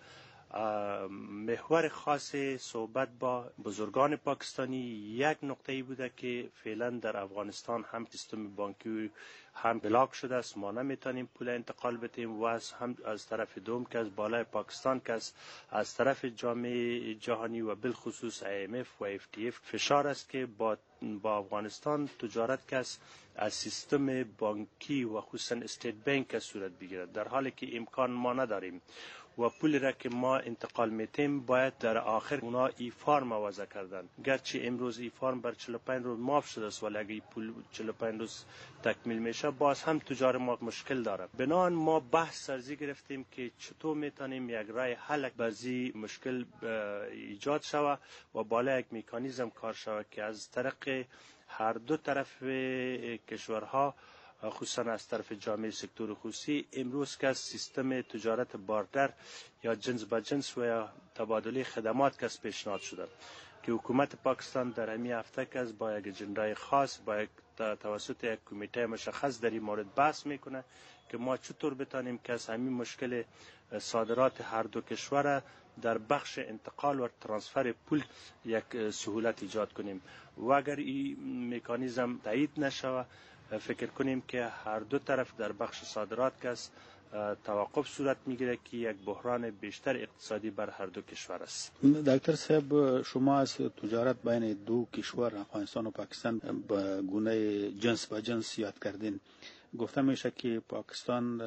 P: محور خاص صحبت با بزرگان پاکستانی یک نقطه‌ای بوده که فعلا در افغانستان هم سیستم بانکی هم بلاک شده است، ما نمیتونیم پول انتقال بدیم و از هم از طرف دوم که از بالای پاکستان که از, از طرف جامعه جهانی و بالخصوص ای ام اف و اف تی اف فشار است که با با افغانستان تجارت که از سیستم بانکی و خصوصا استیت بانک صورت بگیرد، در حالی که امکان ما نداریم و پول را که ما انتقال میتیم باید در آخر اونا ایفار موازه کردن. گرچه امروز ایفار بر چهل و پنج روز معاف شده است ولی اگه پول چهل و پنج روز تکمیل میشه باز هم تجار ما مشکل داره. بنابراین ما بحث سرزی گرفتیم که چطور میتونیم یک راه حل برزی مشکل ایجاد شود و بالا یک مکانیزم کار شود که از طریق هر دو طرف کشورها خصوصا از طرف جامعه سکتور خصوصی امروز که سیستم تجارت باردر یا جنس با جنس و یا تبادله خدمات که پیشنهاد شده که حکومت پاکستان در همین هفته که با یک اجندای خاص با یک توسط یک کمیته مشخص در این مورد بحث میکنه که ما چطور بتانیم که از همین مشکل صادرات هر دو کشور در بخش انتقال و ترانسفر پول یک سهولت ایجاد کنیم و اگر این مکانیزم تایید نشود فکر کنیم که هر دو طرف در بخش صادرات که توقف صورت میگیره که یک بحران بیشتر اقتصادی بر هر دو کشور است.
K: دکتر صاحب، شما از تجارت بین دو کشور افغانستان و پاکستان به گونه جنس با جنس یاد کردین. گفته میشه که پاکستان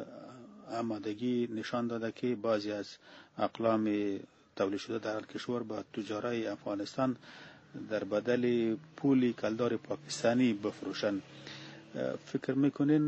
K: آمادگی نشان داده که بعضی از اقلام تولید شده در کشور با تجارای افغانستان در بدل پول کلدار پاکستانی بفروشن. فکر میکنین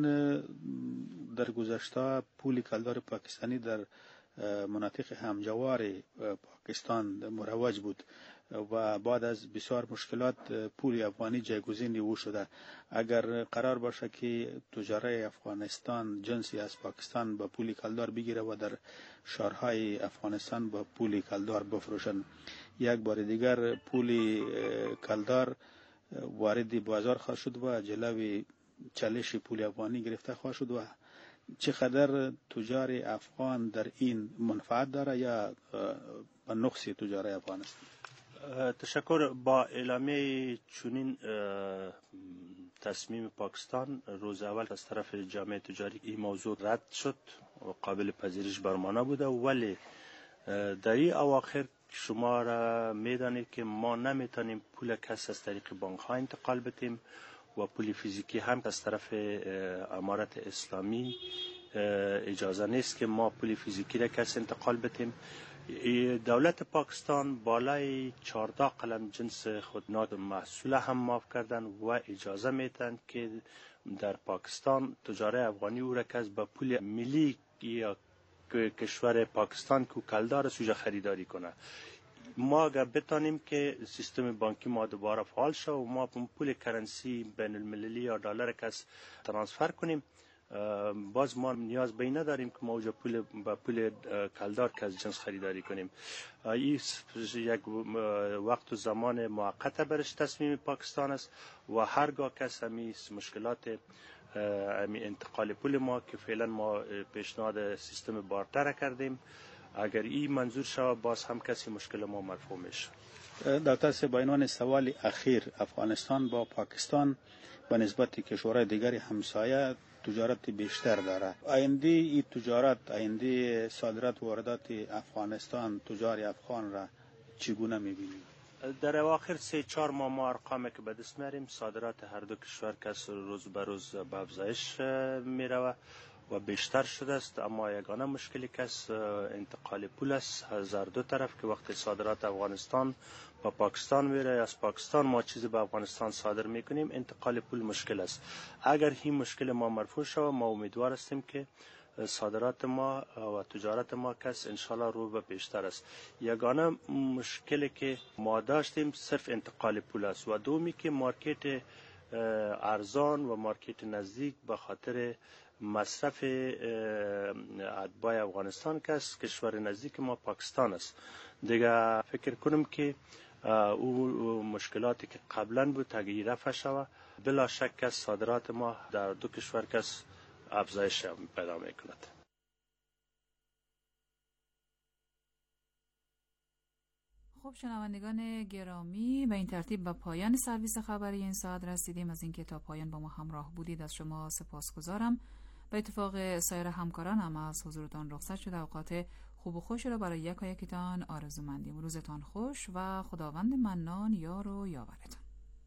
K: در گذشته پول کلدار پاکستانی در مناطق همجوار پاکستان مروج بود و بعد از بسیار مشکلات پول افغانی جایگزین او شده. اگر قرار باشه که تجارای افغانستان جنسی از پاکستان با پول کلدار بگیره و در شهرهای افغانستان با پول کلدار بفروشن، یک بار دیگر پول کلدار وارد بازار خواهد شد و جلوی چالش پول افغانی گرفته خواهد شد و چقدر تجار افغان در این منفعت داره یا به نقص تجار افغان است؟
P: تشکر. با اعلامیه چنین تصمیم پاکستان روز اول از طرف جامعه تجاری این موضوع رد شد و قابل پذیرش بر ما نبوده، ولی در این اواخر شما را میدانید که ما نمیتونیم پول کس از طریق بانک ها انتقال بدیم و پول فیزیکی هم از طرف امارت اسلامی اجازه نیست که ما پول فیزیکی را کس انتقال بدیم. دولت پاکستان بالای چهارده قلم جنس خود ناد محصول هم معاف کردن و اجازه میتن که در پاکستان تجار افغانی او را کس به پول ملی یا کشور پاکستان که کلدار سوژه خریداری کنه. ما اگر بتانیم که سیستم بانکی ما دوباره فعال شه و ما پول کرنسی بین المللی یا دلار کس ترانسفر کنیم، باز ما نیاز به این نداریم که ما اوجا پول با پول کلدار که از جنس خریداری کنیم. این یک وقت و زمان موقت برش تصمیم پاکستان است و هرگاه کس همی مشکلات همی انتقال پول ما که فعلا ما پیشنهاد سیستم بارتر کردیم، اگر این منظور شود باز هم کسی مشکل ما مرفوع میشه.
K: دکتر صاحب، با عنوان سوال اخیر، افغانستان با پاکستان به نسبت کشورهای دیگری همسایه تجارت بیشتر داره. آینده این تجارت، آینده صادرات و واردات افغانستان، تجار افغان را چگونه میبینید؟
P: در اواخر سه چهار ماه ما ارقامی که به دست میاریم صادرات هر دو کشور کس روز به روز به افزایش میروه و بیشتر شده است، اما یگانه مشکلی کس انتقال پول است از هر دو طرف که وقتی صادرات افغانستان با پاکستان میره، از پاکستان ما چیزی به افغانستان صادر میکنیم، انتقال پول مشکل است. اگر این مشکل ما مرفوع شود ما امیدوار هستیم که صادرات ما و تجارت ما کس انشالله رو به بیشتر است. یگانه مشکلی که ما داشتیم صرف انتقال پول است و دومی که مارکت ارزان و مارکت نزدیک به خاطر مصرف اتباع افغانستان که از کشور نزدیک ما پاکستان است. دیگه فکر کنم که او مشکلاتی که قبلا بود اگه رفع شود بلا شک از صادرات ما در دو کشور که افزایش پیدا میکند.
F: خب شنوندگان گرامی، به این ترتیب به پایان سرویس خبری این ساعت رسیدیم. از اینکه تا پایان با ما همراه بودید از شما سپاسگزارم. به اتفاق سایر همکارانم از حضورتان رخصت شده. اوقات خوب و خوش را برای یک و یکتان آرزومندیم. روزتان خوش و خداوند منان یار و یاورتان.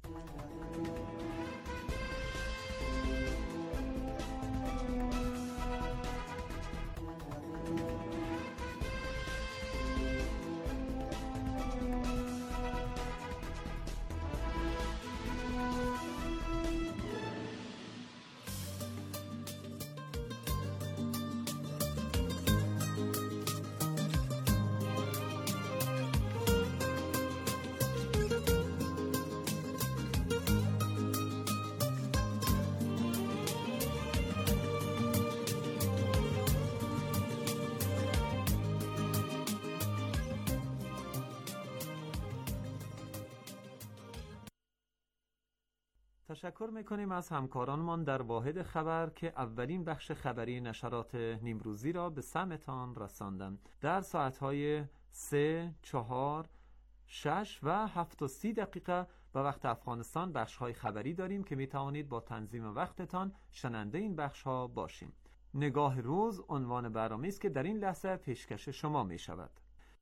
E: تشکر میکنیم از همکارانمان در واحد خبر که اولین بخش خبری نشرات نیمروزی را به سمعتان رساندند. در ساعتهای سه، چهار، شش و هفت و سی دقیقه به وقت افغانستان بخشهای خبری داریم که میتوانید با تنظیم وقتتان شنونده این بخشها باشیم. نگاه روز عنوان برنامه است که در این لحظه پیشکش شما میشود.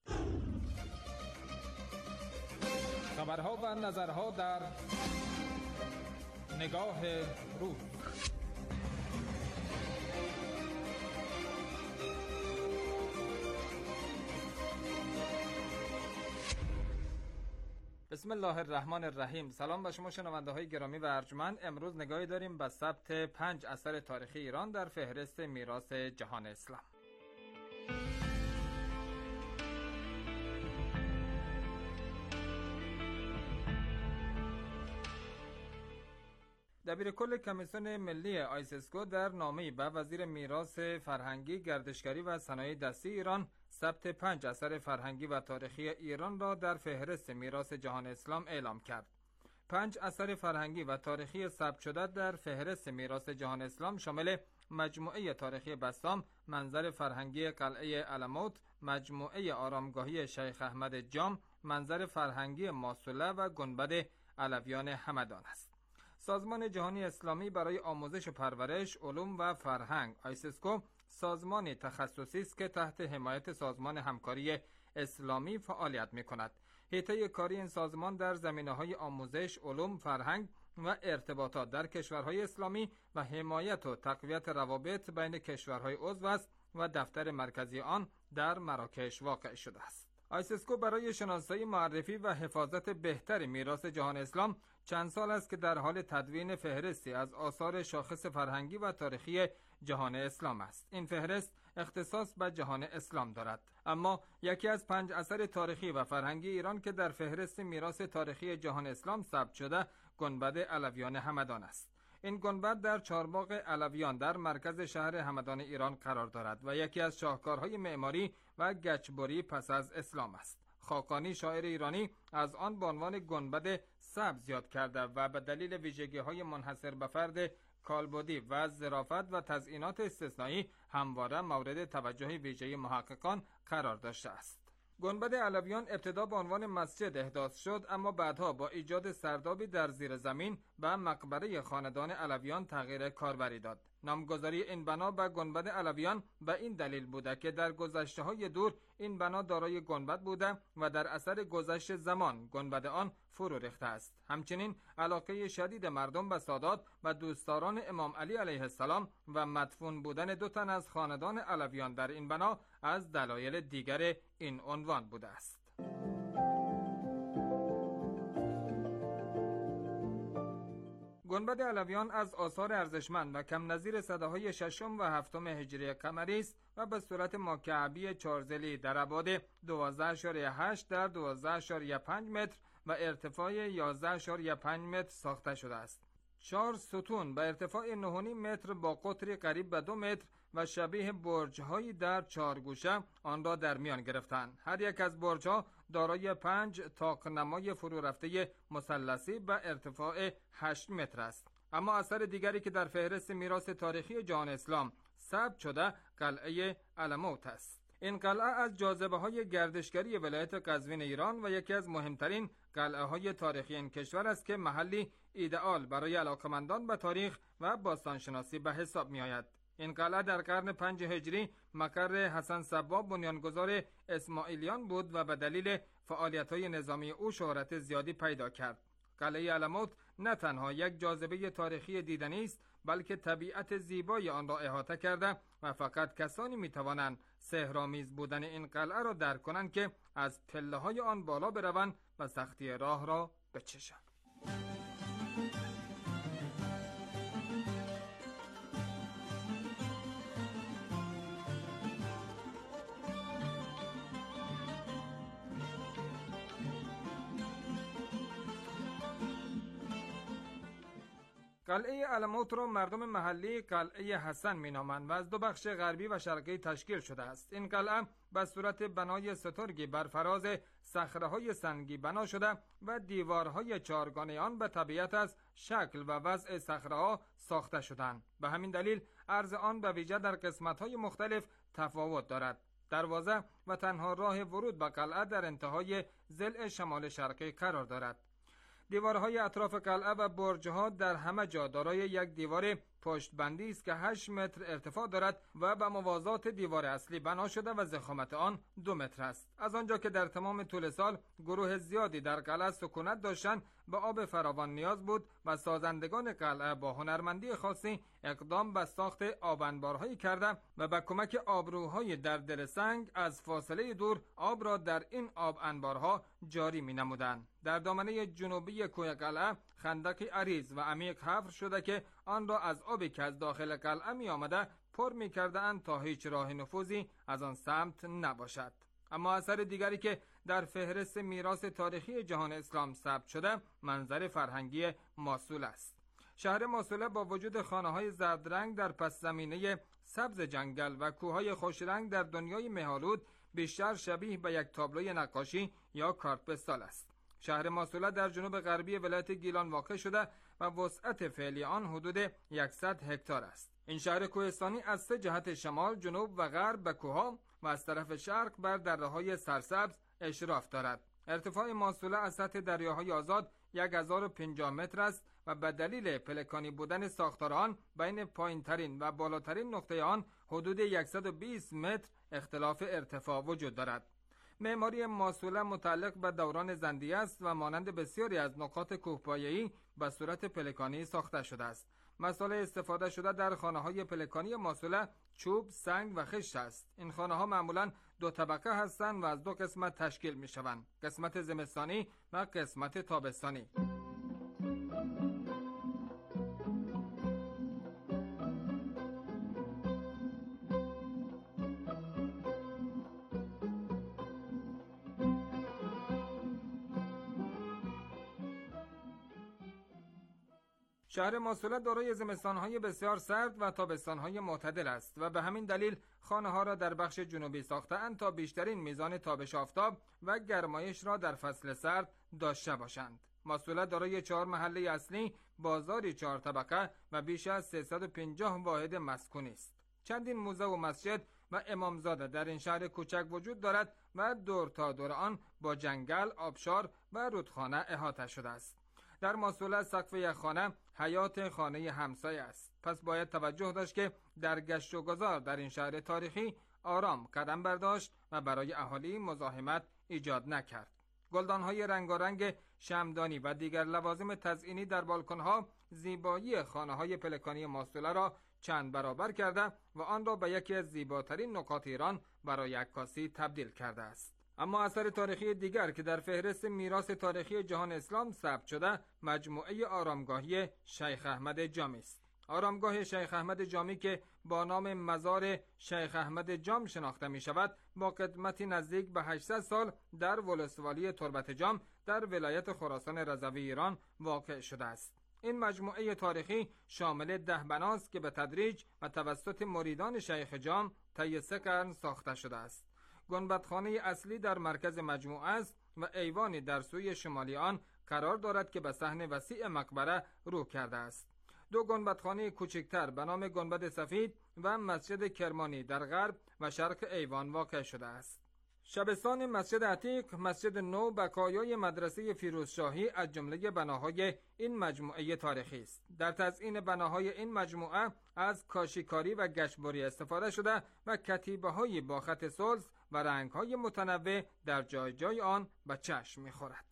Q: خبرها و نظرها در نگاه روز. بسم الله الرحمن الرحیم. سلام به شما شنونده های گرامی و ارجمند. امروز نگاهی داریم به ثبت پنج اثر تاریخی ایران در فهرست میراث جهان اسلام. دبیرکل کمیسیون ملی آیسیسکو در نامه‌ای به وزیر میراث فرهنگی، گردشگری و صنایع دستی ایران ثبت پنج اثر فرهنگی و تاریخی ایران را در فهرست میراث جهان اسلام اعلام کرد. پنج اثر فرهنگی و تاریخی ثبت شده در فهرست میراث جهان اسلام شامل مجموعه تاریخی بسام، منظر فرهنگی قلعه علموت، مجموعه آرامگاهی شیخ احمد جام، منظر فرهنگی ماسوله و گنبد علویان همدان است. سازمان جهانی اسلامی برای آموزش و پرورش، علوم و فرهنگ آیسیسکو سازمان تخصصی است که تحت حمایت سازمان همکاری اسلامی فعالیت می‌کند. حیطه کاری این سازمان در زمینه‌های آموزش، علوم، فرهنگ و ارتباطات در کشورهای اسلامی و حمایت و تقویت روابط بین کشورهای عضو است و دفتر مرکزی آن در مراکش واقع شده است. آیسیسکو برای شناسایی، معرفی و حفاظت بهتر میراث جهان اسلام چند سال است که در حال تدوین فهرستی از آثار شاخص فرهنگی و تاریخی جهان اسلام است. این فهرست اختصاص به جهان اسلام دارد، اما یکی از پنج اثر تاریخی و فرهنگی ایران که در فهرست میراث تاریخی جهان اسلام ثبت شده، گنبد علویان همدان است. این گنبد در چهارباغ علویان در مرکز شهر همدان ایران قرار دارد و یکی از شاهکارهای معماری و گچبری پس از اسلام است. خاقانی شاعر ایرانی از آن به عنوان گنبد سبز یاد کرده و به دلیل ویژگی‌های منحصر به فرد کالبدی و ظرافت و تزئینات استثنایی همواره مورد توجه ویژه محققان قرار داشته است. گنبد علویان ابتدا به عنوان مسجد احداث شد، اما بعدها با ایجاد سردابی در زیر زمین به مقبره خاندان علویان تغییر کاربری داد. نامگذاری این بنا به گنبد علویان به این دلیل بوده که در گذشته‌های دور این بنا دارای گنبد بوده و در اثر گذشت زمان گنبد آن فرو ریخته است. همچنین علاقه شدید مردم به سادات و دوستداران امام علی علیه السلام و مدفون بودن دو تن از خاندان علویان در این بنا از دلایل دیگر این عنوان بوده است. گنبد علویان از آثار ارزشمند و کم نظیر سده‌های ششم و هفتم هجری قمری است و به صورت مکعبی چهارزلی در ابعاد دوازده اشاریه هشت در دوازده اشاریه پنج متر و ارتفاع یازده اشاریه پنج متر ساخته شده است. چهار ستون به ارتفاع نه و نیم متر با قطری قریب به دو متر و شبیه برج‌هایی در چهار گوشه آن را در میان گرفتند. هر یک از برج‌ها دارای پنج طاق‌نمای فرو رفته مثلثی به ارتفاع هشت متر است. اما اثر دیگری که در فهرست میراث تاریخی جهان اسلام ثبت شده قلعه علموت است. این قلعه از جاذبه‌های گردشگری ولایت قزوین ایران و یکی از مهمترین قلعه‌های تاریخی این کشور است که محلی ایدئال برای علاقمندان به تاریخ و باستانشناسی به حساب می‌آید. این قلعه در قرن پنج هجری مقر حسن صباب بنیانگذار اسماعیلیان بود و به دلیل فعالیت‌های نظامی او شهرت زیادی پیدا کرد. قلعه علموت نه تنها یک جاذبه تاریخی دیدنی است، بلکه طبیعت زیبای آن را احاطه کرده و فقط کسانی می‌توانند سحرآمیز بودن این قلعه را درک کنند که از پله‌های آن بالا بروند و سختی راه را بچشند. قلعه علموت را مردم محلی قلعه حسن مینامند و از دو بخش غربی و شرقی تشکیل شده است. این قلعه به صورت بنای سترگی بر فراز صخره‌های سنگی بنا شده و دیوارهای چهارگانه آن به طبیعت از شکل و وضع صخره‌ها ساخته شدند. به همین دلیل عرض آن به ویژه در قسمت‌های مختلف تفاوت دارد. دروازه و تنها راه ورود به قلعه در انتهای ضلع شمال شرقی قرار دارد. دیوارهای اطراف قلعه و برج‌ها در همه جا دارای یک دیوار پشت بندی است که هشت متر ارتفاع دارد و به موازات دیوار اصلی بنا شده و ضخامت آن دو متر است. از آنجا که در تمام طول سال گروه زیادی در قلعه سکونت داشتند، به آب فراوان نیاز بود و سازندگان قلعه با هنرمندی خاصی اقدام به ساخت آب انبارهایی کرده و به کمک آبروهای در دل سنگ از فاصله دور آب را در این آب انبارها جاری می نمودند. در دامنه جنوبی کوه قلعه خندقی عریض و عمیق حفر شده که آن را از آبی که از داخل قلعه می آمده پر می کردند تا هیچ راه نفوذی از آن سمت نباشد. اما اثر دیگری که در فهرست میراث تاریخی جهان اسلام ثبت شده منظر فرهنگی ماسول است. شهر ماسول با وجود خانه‌های زردرنگ در پس زمینه سبز جنگل و کوههای خوشرنگ در دنیای مه‌آلود بیشتر شبیه به یک تابلوی نقاشی یا کارت پستال است. شهر ماسوله در جنوب غربی ولایت گیلان واقع شده و وسعت فعلی آن حدود صد هکتار است. این شهر کوهستانی از سه جهت شمال، جنوب و غرب به کوه‌ها و از طرف شرق بر دره‌های سرسبز اشراف دارد. ارتفاع ماسوله از سطح دریاهای آزاد هزار و پنجاه متر است و به دلیل پلکانی بودن ساختار آن بین پایینترین و بالاترین نقطه آن حدود صد و بیست متر اختلاف ارتفاع وجود دارد. معماری ماسوله متعلق به دوران زندیه است و مانند بسیاری از نقاط کوهپایه‌ای به صورت پلکانی ساخته شده است. مساله استفاده شده در خانه‌های پلکانی ماسوله چوب، سنگ و خشت است. این خانه‌ها معمولاً دو طبقه هستند و از دو قسمت تشکیل می‌شوند: قسمت زمستانی و قسمت تابستانی. شهر ماسوله دارای زمستان‌های بسیار سرد و تابستان‌های معتدل است و به همین دلیل خانه‌ها را در بخش جنوبی ساخته‌اند تا بیشترین میزان تابش آفتاب و گرمایش را در فصل سرد داشته باشند. ماسوله دارای چهار محله اصلی، بازاری چهار طبقه و بیش از سیصد و پنجاه واحد مسکونی است. چندین موزه و مسجد و امامزاده در این شهر کوچک وجود دارد و دور تا دور آن با جنگل، آبشار و رودخانه احاطه شده است. در ماسوله سقف یک خانه حیات خانه همسایه است. پس باید توجه داشت که در گشت و گذار در این شهر تاریخی آرام قدم برداشت و برای اهالی مزاحمت ایجاد نکرد. گلدان‌های رنگارنگ شمعدانی و دیگر لوازم تزئینی در بالکن‌ها زیبایی خانه‌های پلکانی ماسوله را چند برابر کرده و آن را به یکی از زیباترین نقاط ایران برای عکاسی تبدیل کرده است. اما اثر تاریخی دیگر که در فهرست میراث تاریخی جهان اسلام ثبت شده مجموعه آرامگاهی شیخ احمد جامی است. آرامگاه شیخ احمد جامی که با نام مزار شیخ احمد جام شناخته می شود با قدمتی نزدیک به هشتصد سال در ولسوالی تربت جام در ولایت خراسان رضوی ایران واقع شده است. این مجموعه تاریخی شامل ده بناست که به تدریج و توسط مریدان شیخ جام طی سه قرن ساخته شده است. گنبدخانه اصلی در مرکز مجموعه است و ایوانی در سوی شمالی آن قرار دارد که به صحن وسیع مقبره رو کرده است. دو گنبدخانه کوچکتر به نام گنبد سفید و مسجد کرمانی در غرب و شرق ایوان واقع شده است. شبستان مسجد عتیق، مسجد نو، بقایای مدرسه فیروزشاهی از جمله بناهای این مجموعه تاریخی است. در تزیین بناهای این مجموعه از کاشیکاری و گچبری استفاده شده و کتیبه‌های با خط سلس و رنگ‌های متنوع در جای جای آن به چشم می‌خورد.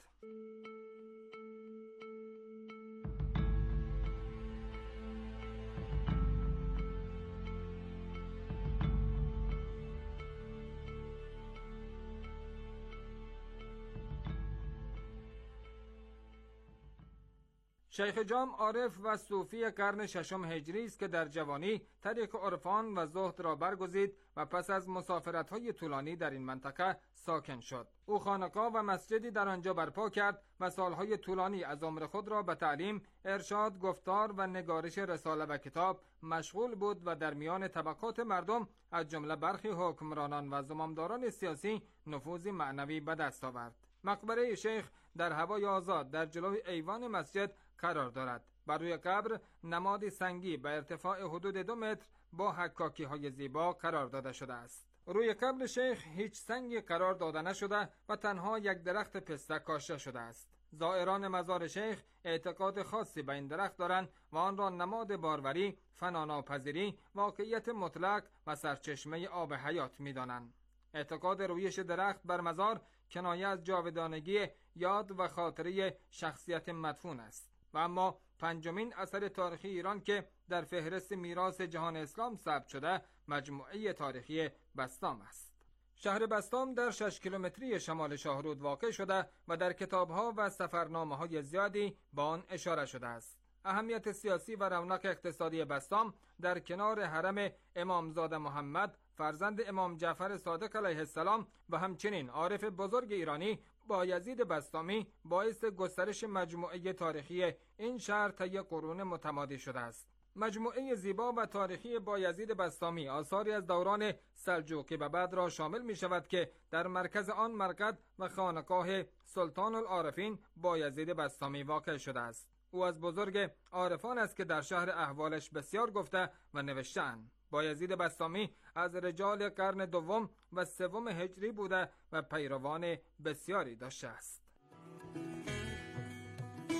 Q: شیخ جام عارف و صوفی قرن ششم هجری است که در جوانی طریق عرفان و زهد را برگزید و پس از مسافرت‌های طولانی در این منطقه ساکن شد. او خانقاه و مسجدی در آنجا برپا کرد و سالهای طولانی از عمر خود را به تعلیم، ارشاد، گفتار و نگارش رساله و کتاب مشغول بود و در میان طبقات مردم از جمله برخی حکمرانان و زمامداران سیاسی نفوذی معنوی به دست آورد. مقبره شیخ در هوای آزاد در جلوی ایوان مسجد قرار دارد. بر روی قبر نمادی سنگی به ارتفاع حدود دو متر با حکاکی های زیبا قرار داده شده است. روی قبر شیخ هیچ سنگی قرار داده نشده و تنها یک درخت پسته کاشته شده است. زائران مزار شیخ اعتقاد خاصی به این درخت دارند و آن را نماد باروری، فناناپذیری، واقعیت مطلق و سرچشمه آب حیات می‌دانند. اعتقاد رویش درخت بر مزار کنایه از جاودانگی یاد و خاطره شخصیت مدفون است. و اما پنجمین اثر تاریخی ایران که در فهرست میراث جهان اسلام ثبت شده مجموعه تاریخی بسطام است. شهر بسطام در شش کیلومتری شمال شاهرود واقع شده و در کتاب‌ها و سفرنامه‌های زیادی به آن اشاره شده است. اهمیت سیاسی و رونق اقتصادی بسطام در کنار حرم امامزاده محمد فرزند امام جعفر صادق علیه السلام و همچنین عارف بزرگ ایرانی بایزید بسطامی باعث گسترش مجموعه تاریخی این شهر طی قرون متمادی شده است. مجموعه زیبا و تاریخی بایزید بسطامی آثاری از دوران سلجوقی به بعد را شامل می شود که در مرکز آن مرقد و خانقاه سلطان العارفین بایزید بسطامی واقع شده است. او از بزرگ عارفان است که در شهر احوالش بسیار گفته و نوشته‌اند. بایزید بسطامی از رجال قرن دوم و سوم هجری بوده و پیروان بسیاری داشته است.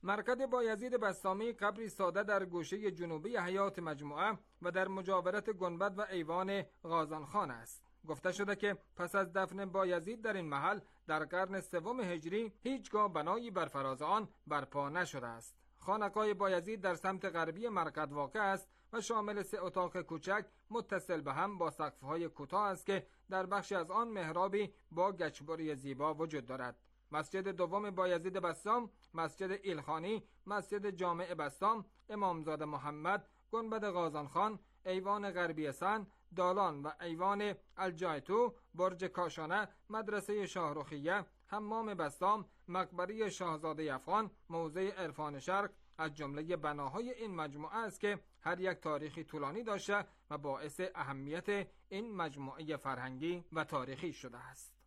Q: مرکز بایزید بسطامی قبری ساده در گوشه جنوبی حیات مجموعه و در مجاورت گنبد و ایوان غازانخان است. گفته شده که پس از دفن بایزید در این محل در قرن سوم هجری هیچگاه بنایی بر فراز آن برپا نشده است. خانقاه بایزید در سمت غربی مرکز واقع است و شامل سه اتاق کوچک متصل به هم با سقف‌های کوتاه است که در بخشی از آن محرابی با گچبری زیبا وجود دارد. مسجد دوم بایزید بسطام، مسجد ایلخانی، مسجد جامع بسطام، امامزاده محمد، گنبد غازانخان، ایوان غربی سن، دالان و ایوان الجایتو، برج کاشانه، مدرسه شاهرخیه، حمام بسطام، مقبره شاهزاده افغان، موزه عرفان شرق از جمله بناهای این مجموعه است که هر یک تاریخی طولانی داشته و باعث اهمیت این مجموعه فرهنگی و تاریخی شده است.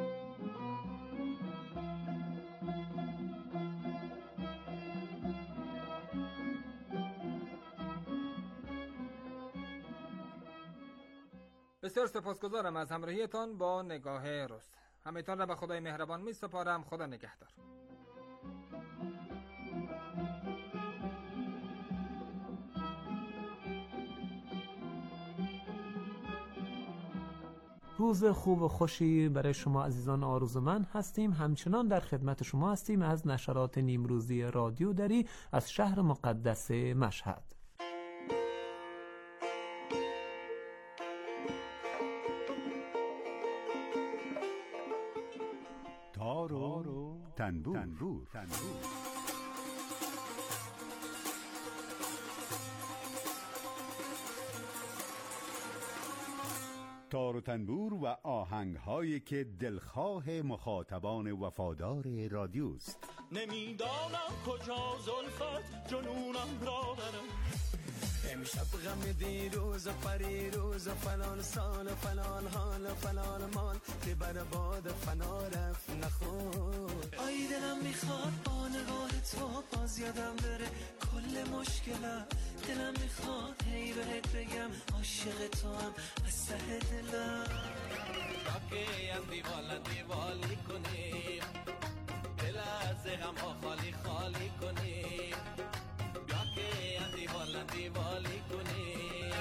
Q: بسیار سپاسگزارم از همراهیتان با نگاه رست. همه‌تان را به خدای مهربان می سپارم. خدا نگهدار.
E: روز خوب و خوشی برای شما عزیزان آرزومند هستیم. همچنان در خدمت شما هستیم از نشرات نیمروزی رادیو دری از شهر مقدس مشهد.
D: تار و تنبور, تنبور. تنبور. تار و تنبور و آهنگ هایی که دلخواه مخاطبان وفادار رادیوست.
C: نمیدانم کجا زلفت جنونم را برم، امشب غم دیروز و پریروز و فلان سال و فلان حال و فلان مال که بر باد فنا رفت نخور. آی دلم میخواد با نگاه تو باز یادم بره کل مشکلم، دلم میخواد هی بهت بگم عاشق تو هم از ته دلم. راکه هم دیوال دیوالی کنیم، دل از غم ها خالی خالی کنیم، راکه هم دیوال دیوالی کنیم.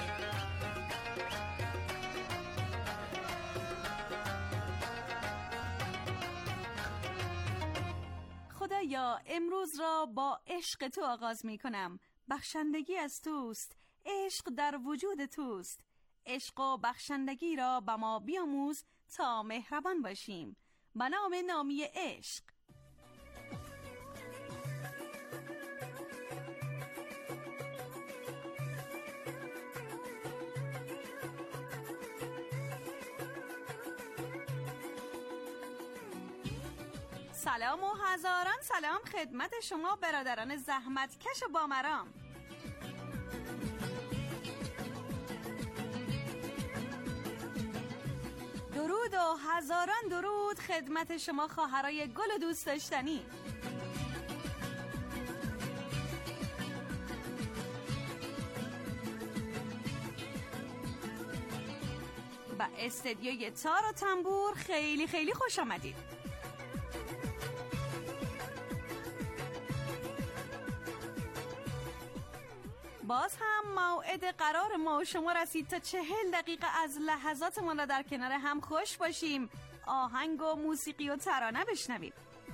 B: خدایا امروز را با عشق تو آغاز می کنم. بخشندگی از توست، عشق در وجود توست. عشق و بخشندگی را به ما بیاموز تا مهربان باشیم. به نام نامی عشق. سلام و هزاران سلام خدمت شما برادران زحمتکش و بامرام. درود و هزاران درود خدمت شما خواهرای گل و دوست داشتنی. با استدیوی تار و تنبور خیلی خیلی خوش آمدید. باز هم موعد قرار ما و شما رسید تا چهل دقیقه از لحظاتمون را در کنار هم خوش باشیم، آهنگ و موسیقی و ترانه بشنویم.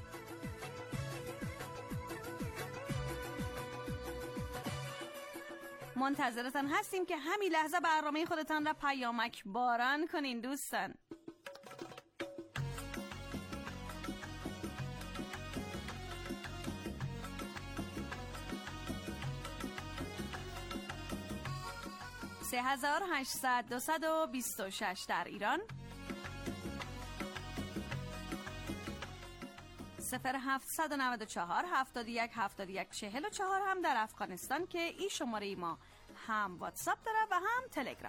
B: منتظرتان هستیم که همین لحظه برنامه خودتان را پیامک باران کنین دوستان. سه هزار و هشتصد دویست و بیست و شش در ایران، صفر هفتصد و نود و چهار هفتاد و یک هفتاد و یک چهل و چهار هم در افغانستان که این شماره ای ما هم واتساپ داره و هم تلگرام.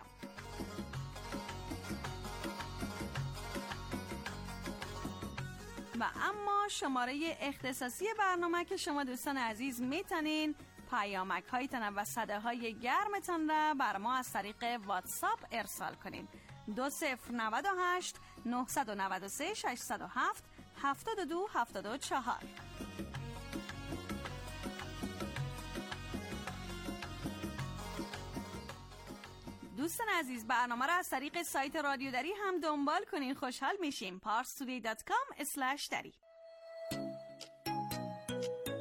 B: و اما شماره اختصاصی برنامه که شما دوستان عزیز میتونین پیامک هایتان و صده های گرمتان را بر ما از طریق واتساپ ارسال کنین. دو صفر نود و هشت نهصد و نود و سه ششصد و هفت هفتاد و دو هفتاد و چهار. دوستان عزیز برنامه را از طریق سایت رادیو دری هم دنبال کنین، خوشحال میشیم. parstoday dot com slash dari